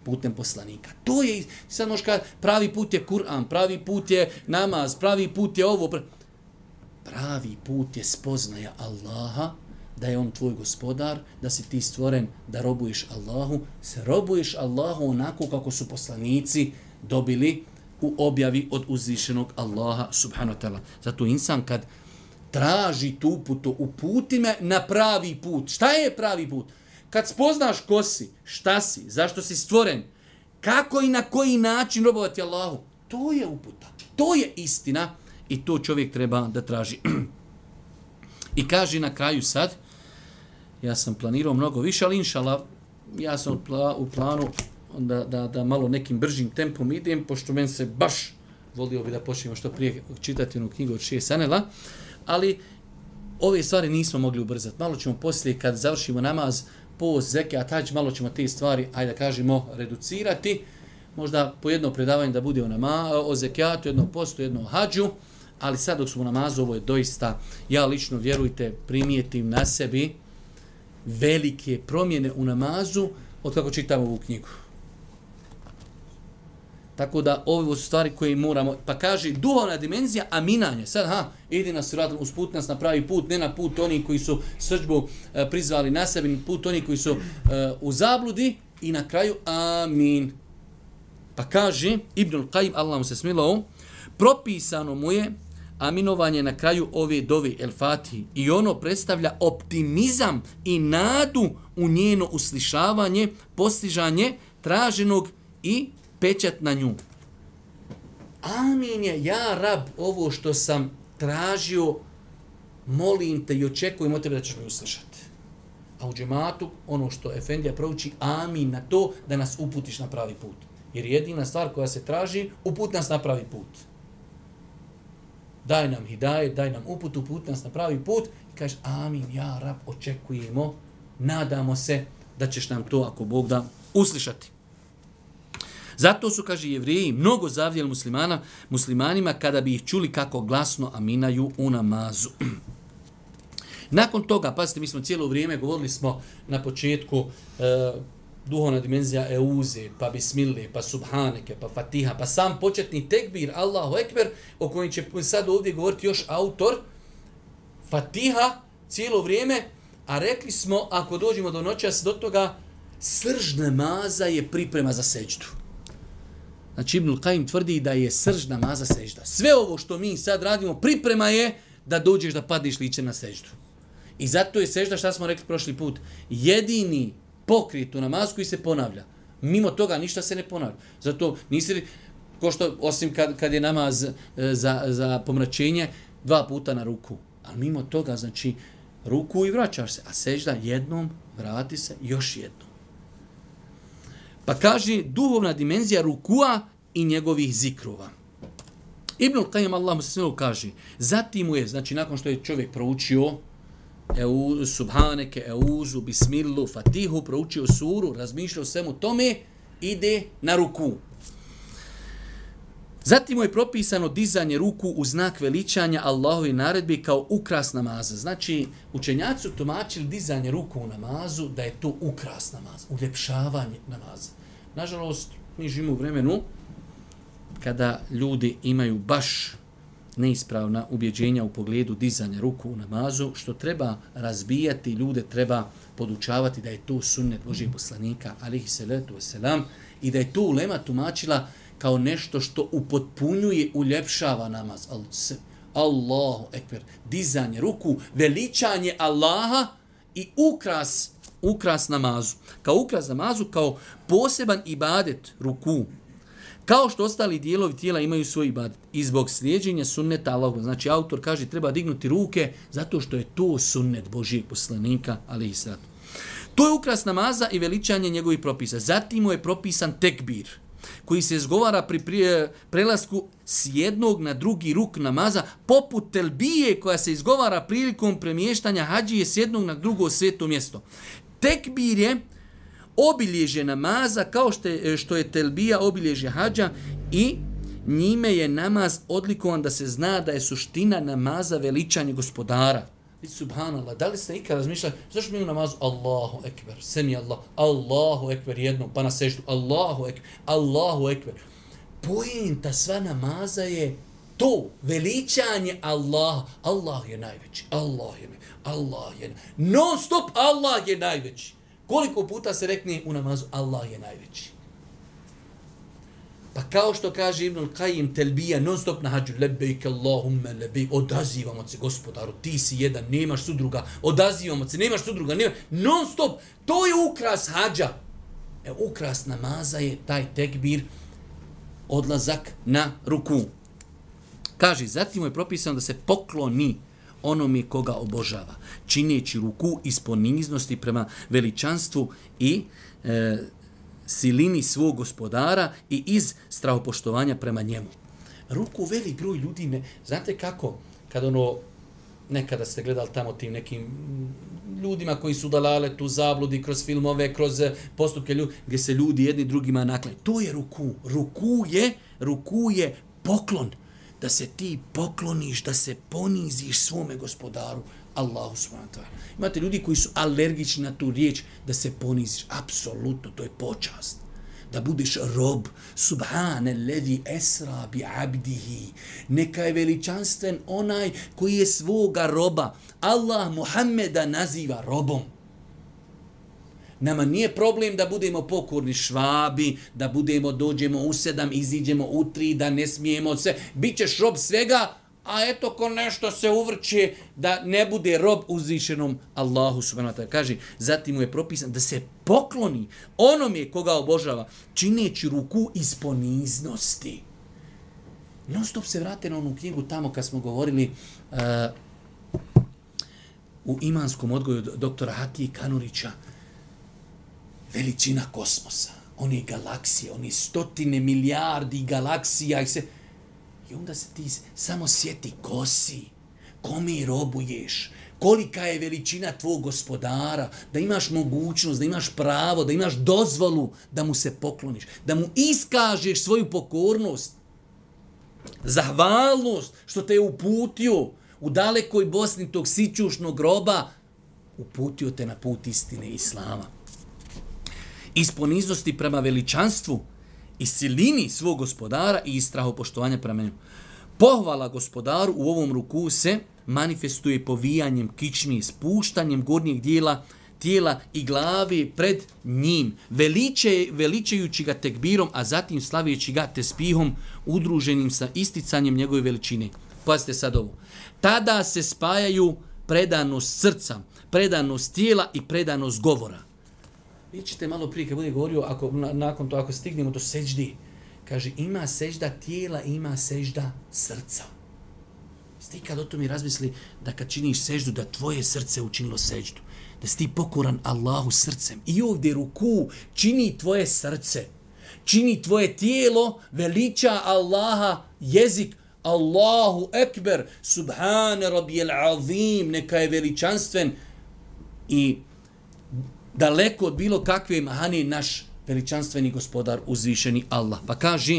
putem poslanika. To je, sad možeš kada, pravi put je Kur'an, pravi put je namaz, pravi put je ovo. Pravi put je spoznaja Allaha, da je on tvoj gospodar, da si ti stvoren, da robuješ Allahu, se robuješ Allahu onako kako su poslanici dobili u objavi od uzvišenog Allaha subhanahu wa ta'ala. Zato insan kad traži tu putu, uputi me na pravi put. Šta je pravi put? Kad spoznaš ko si, šta si, zašto si stvoren, kako i na koji način robovati Allahu, to je uputa, to je istina i to čovjek treba da traži. I kaže na kraju sad, ja sam planirao mnogo više, ali inšallah, ja sam u planu da, da, da malo nekim bržim tempom idem, pošto meni se baš volio bi da počnemo što prije čitati onu knjigu od Šehe Sanela, ali ove stvari nismo mogli ubrzati. Malo ćemo poslije, kad završimo namaz, post, zekat, hadž, malo ćemo te stvari, ajde da kažemo, reducirati. Možda po jedno predavanje da bude o, nama, o zekatu, jedno postu, jedno o hađu, ali sad dok smo u namazu, ovo je doista, ja lično, vjerujte, primijetim na sebi velike promjene u namazu od kako čitam ovu knjigu. Tako da ovo su stvari koje moramo, pa kaže duhovna dimenzija, aminanje. Sad, ha, idi na sirat, usput nas na pravi put, ne na put oni koji su srdžbu e, prizvali na sebi, put oni koji su e, u zabludi i na kraju amin. Pa kaže Ibnul Qajim, Allah mu se smilao, propisano mu je aminovanje na kraju ove dove El Fatihi i ono predstavlja optimizam i nadu u njeno uslišavanje, postižanje traženog i pečat na nju. Amin je, ja rab, ovo što sam tražio, molim te i očekujem od tebe da ćeš mi uslišati. A u džematu, ono što Efendija prouči, amin na to da nas uputiš na pravi put. Jer jedina stvar koja se traži, uput nas na pravi put. Daj nam hidajet, daj nam uput, uput nas na pravi put i kažeš amin, ja rab, očekujemo, nadamo se da ćeš nam to, ako Bog da, uslišati. Zato su, kaže Jevreji, mnogo zavljeli muslimana, muslimanima kada bi ih čuli kako glasno aminaju u namazu. Nakon toga, pazite, mi smo cijelo vrijeme govorili smo na početku e, duhovna dimenzija Euze, pa Bismillah, pa Subhaneke, pa Fatiha, pa sam početni tekbir, Allahu Ekber, o kojem će sad ovdje govoriti još autor, Fatiha, cijelo vrijeme, a rekli smo, ako dođemo do noćas do toga, srž namaza je priprema za seđdu. Znači Ibnul Qajim tvrdi da je srž namaza sežda. Sve ovo što mi sad radimo, priprema je da dođeš da padneš lice na seždu. I zato je sežda, šta smo rekli prošli put, jedini pokrit u namazu koji se ponavlja. Mimo toga ništa se ne ponavlja. Zato nisi, ko što, osim kad, kad je namaz za, za pomračenje, dva puta na ruku. Ali mimo toga, znači, ruku i vraćaš se. A sežda jednom, vrati se, još jednom. Pa kaže duhovna dimenzija rukua i njegovih zikrova. Ibnul Qajim, Allah mu se smilo, kaže, zatim mu je, znači nakon što je čovjek proučio Eu, Subhaneke, Euzu, Bismillu, Fatihu, proučio suru, razmišljao o svemu tome, ide na ruku. Zatim mu je propisano dizanje ruku u znak veličanja Allahove naredbi kao ukras namaza. Znači, učenjaci su tumačili dizanje ruku u namazu da je to ukras namaza, uljepšavanje namaza. Nažalost, mi živimo u vremenu kada ljudi imaju baš neispravna ubjeđenja u pogledu dizanja ruku u namazu, što treba razbijati, ljude treba podučavati da je to sunnet Božijeg poslanika, alihi salatu wasalam, i da je to ulema tumačila kao nešto što upotpunjuje, uljepšava namaz. Allahu ekber, dizanje ruku, veličanje Allaha i ukras, ukras namazu. Kao ukras namazu, kao poseban ibadet ruku. Kao što ostali dijelovi tijela imaju svoj ibadet. I zbog slijeđenja sunneta Allaha. Znači autor kaže treba dignuti ruke zato što je to sunnet Božijeg poslanika, alejhi salatu. To je ukras namaza i veličanje njegovih propisa. Zatim mu je propisan tekbir, koji se izgovara pri prelasku s jednog na drugi ruk namaza, poput telbije koja se izgovara prilikom premještanja hadžije s jednog na drugo sveto mjesto. Tekbir je obilježje namaza kao što je, što je telbija obilježje hadža i njime je namaz odlikovan da se zna da je suština namaza veličanje gospodara. Subhanallah, da li ste ikad razmišljali, zašto mi u namazu Allahu ekber, semi Allah, Allahu ekber jednom, pa na seždu, Allahu ekber, Allahu ekber. Poenta sva namaza je to, veličanje Allaha. Allah je najveći, Allah je najveći, Allah je najveći. Non stop Allah je najveći. Koliko puta se rekne u namazu Allah je najveći. Pa kao što kaže Ibnul Qayyim telbija, non stop na hađu, lebejk Allahumme lebejk, odazivamo se gospodaru, ti si jedan, nemaš sudruga, odazivamo se, nemaš sudruga, nemaš, non stop, to je ukras hađa. E, ukras namaza je taj tekbir, odlazak na ruku. Kaže, zatim mu je propisano da se pokloni onome koga obožava, čineći ruku iz poniznosti prema veličanstvu i e, silini svog gospodara i iz strahopoštovanja prema njemu. Ruku velik broj ljudi ne... Znate kako? Kad ono... Nekada ste gledali tamo tim nekim ljudima koji su dalale tu zabludi kroz filmove, kroz postupke ljudi, gdje se ljudi jedni drugima naklanjaju. To je ruku. Ruku je, ruku je poklon. Da se ti pokloniš, da se poniziš svome gospodaru, Allahu subhanahu wa ta'ala. Imate ljudi koji su alergični na tu riječ da se poniziš. Apsolutno, to je počast. Da budeš rob. Subhane levi esra bi abdihi. Neka je veličanstven onaj koji je svoga roba. Allah Muhammeda naziva robom. Nama nije problem da budemo pokorni švabi, da budemo, dođemo u sedam, iziđemo u tri, da ne smijemo se. Bićeš rob svega, a eto ko nešto se uvrće da ne bude rob uzvišenom Allahu subhanahu wa ta'ala. Kaže, zatim mu je propisan da se pokloni onome koga obožava, čineći ruku iz poniznosti. Non stop se vrate na onu knjigu tamo kad smo govorili uh, u imanskom odgoju doktora Hakije Kanurića. Veličina kosmosa, one galaksije, one stotine milijardi galaksija i se... I onda se ti samo sjeti ko si, kome robuješ, kolika je veličina tvog gospodara, da imaš mogućnost, da imaš pravo, da imaš dozvolu da mu se pokloniš, da mu iskažeš svoju pokornost, zahvalnost što te je uputio u dalekoj Bosni tog sićušnog groba, uputio te na put istine Islama. Iz poniznosti prema veličanstvu i silini svog gospodara i iz strahopoštovanja prema njemu. Pohvala gospodaru u ovom ruku se manifestuje povijanjem kičmi, spuštanjem gornjeg dijela tijela i glave pred njim, veliče, veličajući ga tekbirom, a zatim slavijeći ga tespihom udruženim sa isticanjem njegove veličine. Pazite sad ovo. Tada se spajaju predanost srca, predanost tijela i predanost govora. Vi ćete malo prije kad bude govorio, ako, na, nakon to ako stignemo do seđdi, kaže ima sežda tijela, ima sežda srca. Sti kad o tome razmisli da kad činiš seždu, da tvoje srce učinilo seždu. Da si ti pokoran Allahu srcem. I ovdje ruku čini tvoje srce. Čini tvoje tijelo, veliča Allaha jezik. Allahu ekber, subhane rabijel azim, neka je veličanstven i daleko od bilo kakve mahane naš veličanstveni gospodar uzvišeni Allah. Pa kaže,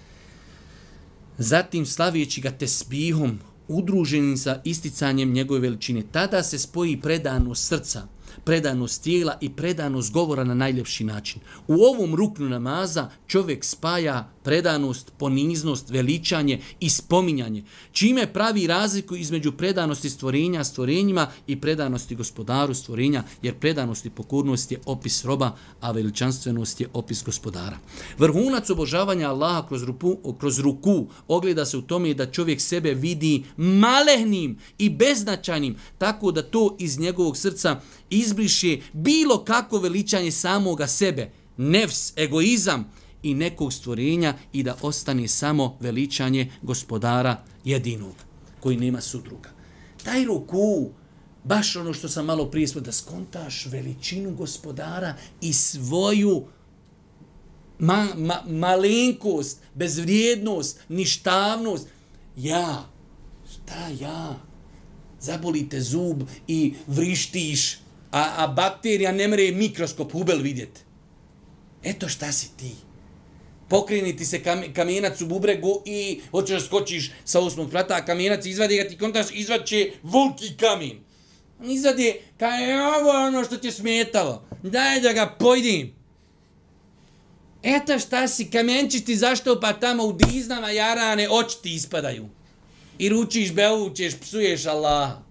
zatim slavijeći ga tesbihom, udruženim sa isticanjem njegove veličine, tada se spoji predanost srca, predanost tijela i predanost govora na najljepši način. U ovom ruknu namaza čovjek spaja predanost, poniznost, veličanje i spominjanje, čime pravi razliku između predanosti stvorenja stvorenjima i predanosti gospodaru stvorenja, jer predanost i pokornost je opis roba, a veličanstvenost je opis gospodara. Vrhunac obožavanja Allaha kroz ruku, kroz ruku ogleda se u tome da čovjek sebe vidi malehnim i beznačajnim, tako da to iz njegovog srca izbriše bilo kakvo veličanje samoga sebe, nefs, egoizam i nekog stvorenja i da ostane samo veličanje gospodara jedinog, koji nema sudruga. Taj ruku, baš ono što sam malo prije smo, da skontaš veličinu gospodara i svoju ma, ma, malenkost, bezvrijednost, ništavnost. Ja, šta ja? Zabolite zub i vrištiš, a, a bakterija ne mre mikroskop hubel vidjeti. Eto šta si ti. Pokreni ti se kam, kamenac u bubregu i hoćeš da skočiš sa osmog prata, a kamenac izvadi ga ti kontaš, izvaće volki kamen. Izadi, kaj je ovo ono što ti smetalo. Daj da ga pojdim. Eto šta si, kamenčić ti zašto pa tamo u diznama jarane, oči ti ispadaju. I ručiš, beučeš, psuješ Allaha.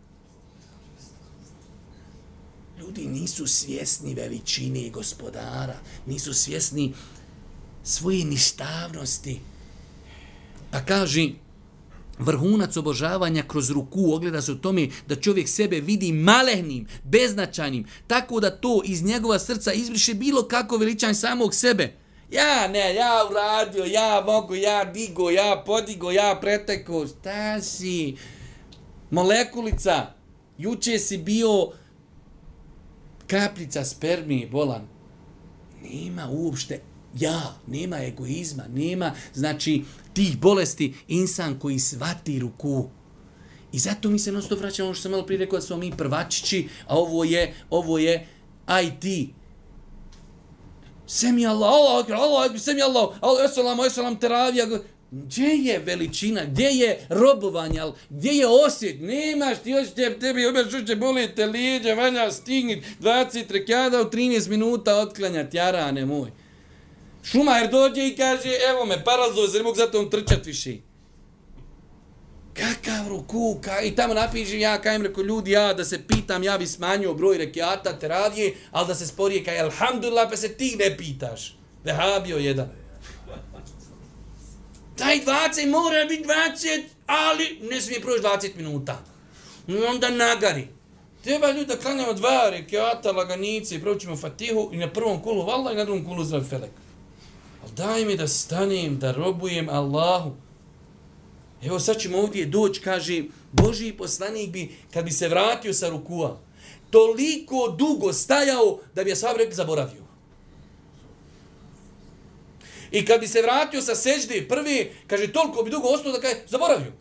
Ljudi nisu svjesni veličine gospodara, nisu svjesni svoje ništavnosti. Pa kaži, vrhunac obožavanja kroz ruku ogleda se u tome da čovjek sebe vidi malehnim, beznačajnim, tako da to iz njegova srca izbriše bilo kako veličanje samog sebe. Ja ne, ja uradio, ja mogu, ja digo, ja podigo, ja preteko. Šta si? Molekulica, juče si bio kapljica spermije, bolan. Nema uopšte ja, nema egoizma, nema, znači, tih bolesti, insan koji svati ruku. I zato mi se non stop vraćamo, ono što sam malo prije rekao, da smo mi prvačići, a ovo je, ovo je I T. Semi Allah, Allah, Allah, Allah, semi Allah, Allah, esalam, esalam, teravija. Gdje je veličina, gdje je robovanje, gdje je osjet? Nemaš ti osjećaj, tebi obaš uče bolite lijeđa, valja stignit dvadeset rekjada u trinaest minuta otklanjati, jarane moj. Šumajer dođe i kaže, evo me, paralizovo se, ne mogu zato on trčat više. Kakav ruku, ka... i tamo napišem ja, kajem reko ljudi, ja da se pitam, ja bi smanjio broj rekiata, teravije, ali da se sporije, kaj, alhamdulillah, pa se ti ne pitaš. Vehabio jedan. Taj dvadeset mora biti dvadeset, ali ne smije proći dvadeset minuta. I onda nagari. Treba ljudi da klanjamo dva rekiata, laganice, i proučimo Fatihu i na prvom kulu Vallah i na drugom kulu Zdrav Felek. Ali daj mi da stanem, da robujem Allahu. Evo sad ćemo ovdje doći, kaže, Božji poslanik bi, kad bi se vratio sa rukua, toliko dugo stajao da bi ashab rekli zaboravio. I kad bi se vratio sa sežde prvi, kaže, toliko bi dugo ostao da kaže, zaboravio.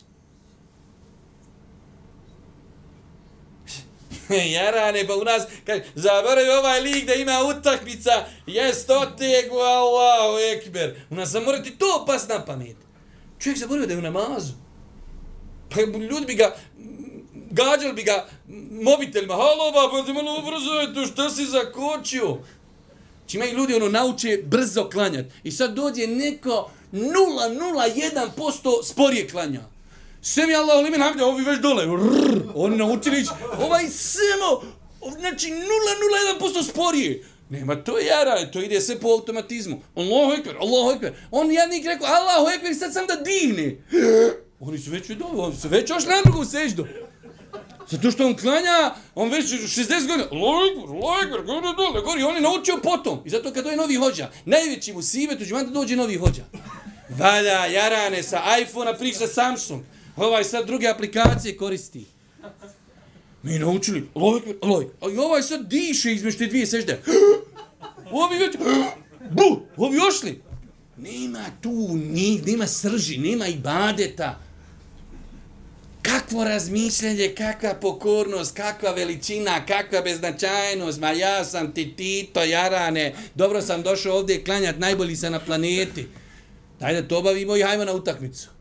Jarane, pa u nas, kaže, zaboravio ovaj lik da ima utakmica, jest otegu, Allahu ekber. U nas sam morati to pas na pamet. Čovjek zaboravio da je u namazu. Pa ljudi bi ga, gađali bi ga mobitelima. Halo, ba, ti malo ubrzo, tu što si zakočio? Či imaju ljudi ono nauče brzo klanjati. I sad dođe neko nula zarez jedan posto sporije klanja. Semi Allahu limen hamde, ovi već dole. Rrr, oni naučili ići. Ovaj samo, znači nula zarez jedan posto sporije. Nema, to je jara, to ide sve po automatizmu. Allahu ekber, Allahu ekber. On jednik rekao, Allahu ekber, sad sam da digne. Oni su već dole, oni su već ošli na drugu seždu. Zato što on klanja, on već šezdeset godina, Allahu ekber, Allahu ekber, gore dole, gore, on je naučio potom. I zato kad doje novi hođa, najveći mu sivet, uđe da dođe novi hođa. Valja, jarane, sa iPhone-a priča Samsung. Ovaj sad druge aplikacije koristi. Mi naučili, Allahu ekber, Allahu ekber. I ovaj sad diše između te dvije sežde. Ovi već, bu, ovi ošli. Nema tu, ni, nema srži, nema ibadeta. Kakvo razmišljanje, kakva pokornost, kakva veličina, kakva beznačajnost. Ma ja sam ti Tito, jarane, dobro sam došao ovdje klanjat, najbolji sam na planeti. Daj da to obavimo i hajmo na utakmicu.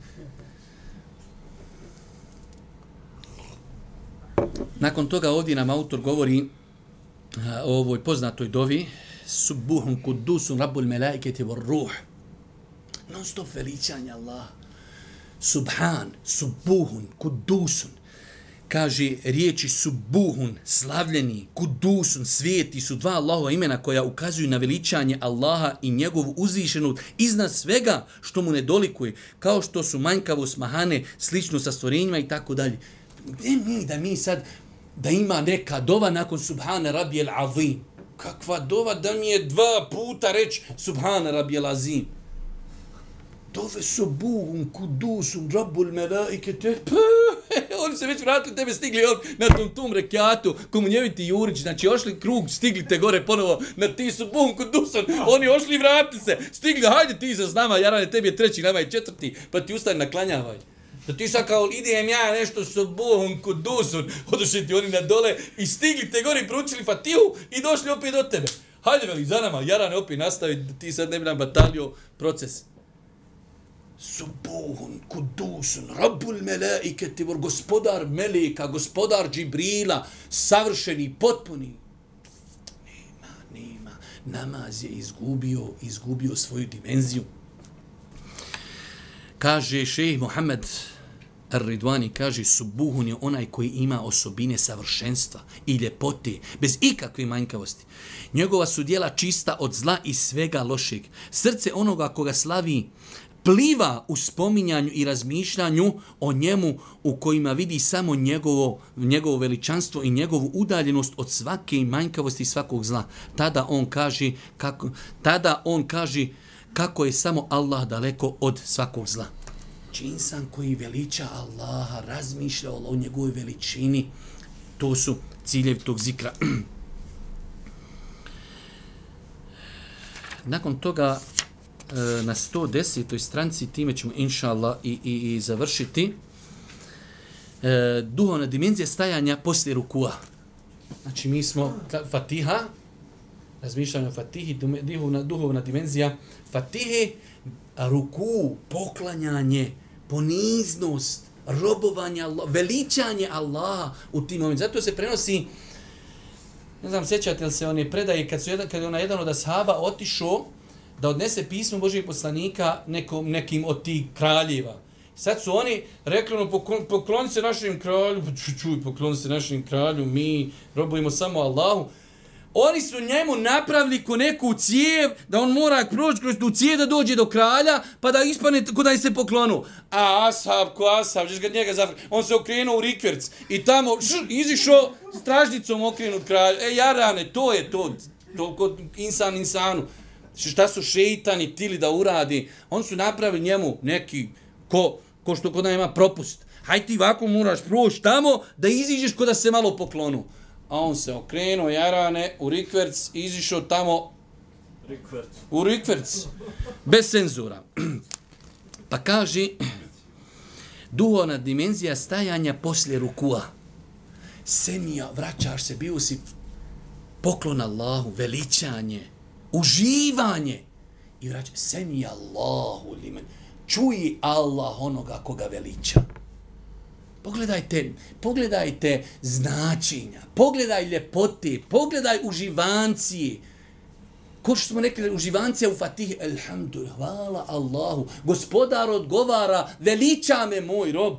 Nakon toga ovdje nam autor govori o ovoj poznatoj dovi Subbuhun kudusun rabbul melaiketi vor ruh. Non stop veličanje Allah. Subhan, subbuhun, kudusun. Kaže riječi subbuhun, slavljeni, kudusun, svijeti su dva Allahova imena koja ukazuju na veličanje Allaha i njegovu uzvišenost iznad svega što mu ne dolikuje, kao što su manjkavost, mahane, slično sa stvorenjima i tako dalje. Gdje mi da mi sad, da ima neka dova nakon Subhana Rabijel Azim? Kakva dova da mi je dva puta reći Subhana Rabijel Azim? Dove subuhun, kudusun, rabbul melaikete. Oni se već vratili, tebe stigli na tom tom rekiatu, komunjeviti Jurić, znači ošli krug, stigli te gore ponovo na ti subuhun, kudusun, oni ošli i vratili se, stigli, hajde ti za znama, jarane, tebi je treći, nama je četvrti, pa ti ustani naklanjavaj. Da ti sad kao idem ja nešto subuhun, kudusun, odošli ti oni na dole i stigli te gore i proučili Fatihu i došli opet do tebe. Hajde veli, za nama, jarane opet nastavi, da ti sad ne bi nam batalio proces. Subuhun, kudusun, rabbul melaiketi, gospodar meleka, gospodar Džibrila, savršeni, potpuni. Nema, nema. Namaz je izgubio, izgubio svoju dimenziju. Kaže šejh Muhammed Ar-Ridvani, kaže, subuhun je onaj koji ima osobine savršenstva i ljepote, bez ikakve manjkavosti. Njegova su djela čista od zla i svega lošeg. Srce onoga koga slavi pliva u spominjanju i razmišljanju o njemu, u kojima vidi samo njegovo, njegovo veličanstvo i njegovu udaljenost od svake manjkavosti i svakog zla. Tada on kaže kako, tada on kaže kako je samo Allah daleko od svakog zla. Či insan koji veliča Allaha, razmišlja o njegovoj veličini, to su ciljevi tog zikra. Nakon toga, na sto desetoj stranici, time ćemo inša Allah i, i, i završiti, e, duhovna dimenzija stajanja poslije rukua. Znači mi smo Fatiha, razmišljanje o Fatihi, duhovna, duhovna dimenzija Fatihe, ruku, poklanjanje, poniznost, robovanje Allah, veličanje Allaha u tim momentima. Zato se prenosi, ne znam, sjećate li se one predaje kad su jedan, kad je ona jedan od ashaba otišao da odnese pismo Božijeg poslanika nekom, nekim od tih kraljeva. Sad su oni rekli, no, pokloni se našem kralju, čuj, pokloni se našem kralju, mi robujemo samo Allahu. Oni su njemu napravili ko neku cijev, da on mora proći kroz tu cijev da dođe do kralja, pa da ispane kuda se poklonu. A ashab, ko ashab, žeš ga njega zafrati. On se okrenuo u rikverc i tamo šr, izišao stražnicom okrenut kralju. E, jarane, to je to, to kod insan insanu. Šta su šeitani tili da uradi? Oni su napravili njemu neki, ko, ko što kod nema propust. Haj ti ovako moraš proći tamo da iziđeš ko da se malo poklonu. A on se okrenuo, jarane, u rikverc, izišao tamo rikverc. u rikverc, bez cenzura. Pa kaže, duhovna dimenzija stajanja poslije rukua. Semija, vraćaš se, bio si poklon Allahu, veličanje, uživanje. I vraćaš, semija Allahu limen, čuji Allah onoga koga veliča. Pogledajte, pogledajte značenja, pogledaj ljepote, pogledaj uživancije. Ko što smo rekli, uživancija u Fatihi, alhamdulillah, hvala Allahu, gospodar odgovara, veliča me moj rob.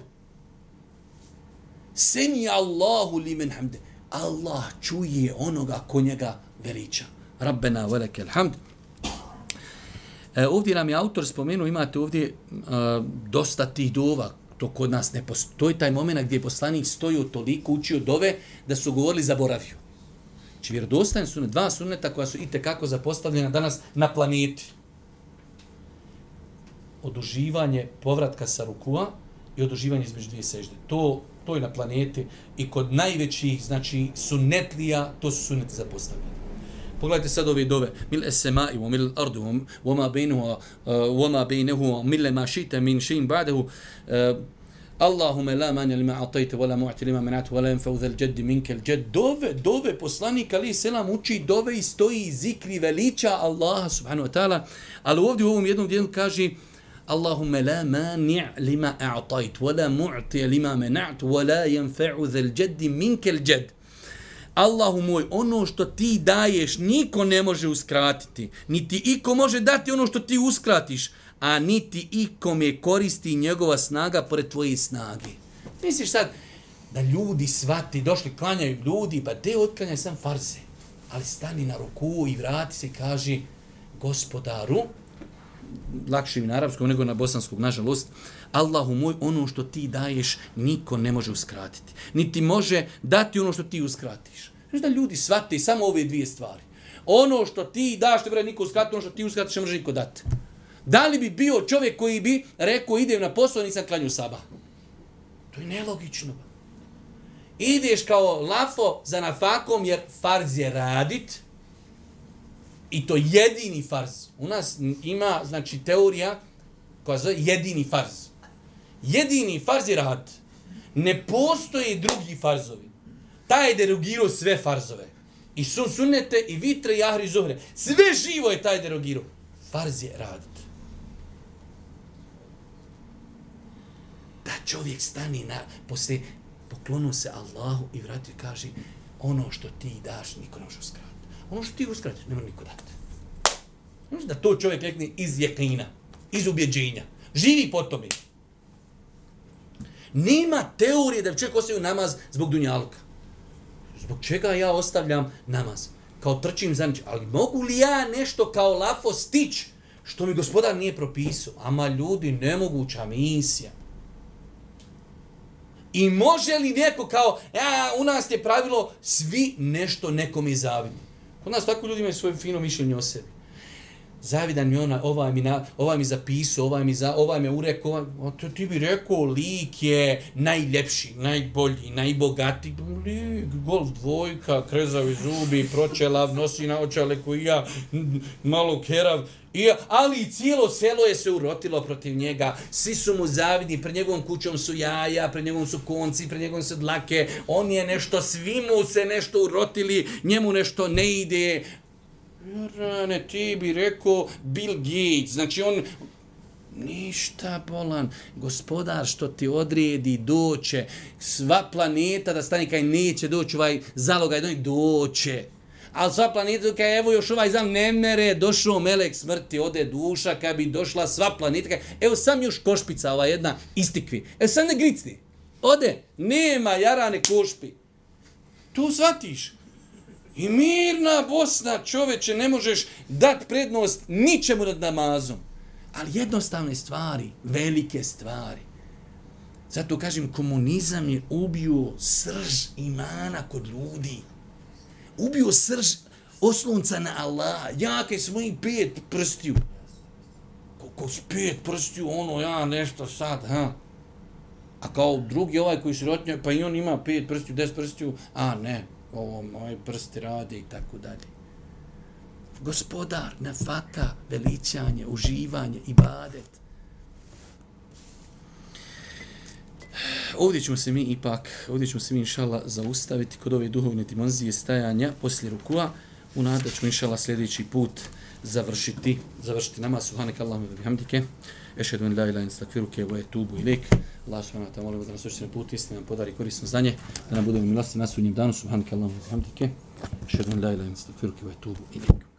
Semi Allahu li men hamde. Allah čuje onoga ko njega veliča. Rabbena velekel hamd. E, ovdje nam je autor spomenuo, imate ovdje a, dosta tih dova. To kod nas ne postoji taj moment gdje je poslanik stojio toliko, učio dove, da su govorili zaboravio. Znači, vjerodostojni su dva sunneta koja su itekako zapostavljena danas na planeti. Oduživanje povratka sa rukua i oduživanje između dvije sežde. To, to je na planeti i kod najvećih, znači, sunnetlija, to su sunneti zapostavljeni. Pogledajte sad ove dove. Mil es-semai wa mil al-ardu wa ma bainahu wa ma bainahu mil ma shi'ta min shay'in ba'dahu. Allahumma la mani lima a'tayta wa la mu'ti lima mana'ta wa la yanfa'u dhal jaddi minka al-jadd. Dove, dove poslanik alejhi selam uči dove i stoji zikri veliča Allaha subhanahu wa ta'ala. Ali ovdje u ovom jednom dijelu kaže Allahumma la mani lima a'tayta wa la mu'ti lima mana'ta wa la yanfa'u dhal jaddi minka al-jadd. Allahu moj, ono što ti daješ, niko ne može uskratiti. Niti iko može dati ono što ti uskratiš, a niti ikome koristi njegova snaga pored tvoje snage. Misliš sad da ljudi svati, došli, klanjaju ljudi, pa te otklanjaju sam farze. Ali stani na ruku i vrati se i kaži gospodaru, lakše mi na arapskom nego na bosanskom, nažalost, Allahu moj, ono što ti daješ, niko ne može uskratiti. Niti može dati ono što ti uskratiš. Znaš da ljudi shvate samo ove dvije stvari. Ono što ti daš, ne može niko uskratiti, ono što ti uskratiš, ne može niko dati. Da li bi bio čovjek koji bi rekao, idem na posao, nisam klanju sabah? To je nelogično. Ideš kao lafo za nafakom, jer farz je radit, i to jedini farz. U nas ima, znači, teorija koja zove jedini farz. Jedini farz je rad. Ne postoje drugi farzovi. Taj je derogirao sve farzove. I sun sunnete, i vitre, i ahri, i zuhre. Sve živo je taj derogirao. Farz je radit. da čovjek stani na, poslije poklonu se Allahu i vrati i kaže ono što ti daš, niko ne može uskratiti. Ono što ti uskratiš, ne može niko dati. Znači da to čovjek rekne iz jekina, iz ubjeđenja. Živi po tome. Nema teorije da čovjek ostaje namaz zbog dunjaluka. Zbog čega ja ostavljam namaz? Kao trčim za nič. Ali mogu li ja nešto kao lafo stić što mi gospodar nije propisao? Ama ljudi, nemoguća misija. I može li neko kao, ja, u nas je pravilo, svi nešto nekom je zavidni. Kod nas tako ljudi imaju svoje fino mišljenje o sebi. Zavidan mi ona, ovaj mi, na, ovaj mi zapisao, ovaj mi, za, ovaj me urekao, ovaj, to ti bi rekao, lik je najljepši, najbolji, najbogatiji. Lik, golf dvojka, krezavi zubi, pročelav, nosi naočale koji ja, malo kerav. I, ali i cijelo selo je se urotilo protiv njega. Svi su mu zavidni, pred njegovom kućom su jaja, pred njegovom su konci, pred njegovom su dlake. On je nešto, svi mu se nešto urotili, njemu nešto ne ide. Rane, ti bi rekao Bill Gates, znači on, ništa bolan, gospodar što ti odredi doće, sva planeta da stane kaj neće doći ovaj zalogaj, doće. Ali sva planeta, kaj evo još ovaj zam ne mere, došao melek smrti, ode duša, kaj bi došla sva planeta, kaj, evo sam još košpica, ova jedna istikvi, evo sam ne gricni, ode, nema jarane košpi, tu shvatiš. I mirna Bosna, čoveče, ne možeš dati prednost ničemu nad namazom. Ali jednostavne stvari, velike stvari. Zato kažem, komunizam je ubio srž imana kod ljudi. Ubio srž oslonca na Allaha. Ja kaj smo i pet prstiju. Kako s pet prstiju, ono, ja nešto sad, ha. A kao drugi ovaj koji sirotnja, pa i on ima pet prstiju, deset prstiju, a ne. Ovo, moje prsti rade i tako dalje. Gospodar, nafaka, veličanje, uživanje, ibadet. Ovdje ćemo se mi ipak, ovdje ćemo se mi inšala zaustaviti kod ove duhovne dimenzije stajanja poslije rukua. U nada ćemo inšala sljedeći put završiti, završiti namaz. Subhanak Allahumma wa bihamdike. Ešhedu en la ilaha illa ente estakfiruke ve etubu ilejk. Allah subhanahu wa ta'ala molimo da nas učite na put istine, nam podari korisno znanje, da nam budemo milosti na sudnjem danu. Subhanak Allahumma wa bihamdike. Ešhedu en la ilaha illa ente estakfiruke ve etubu ilejk.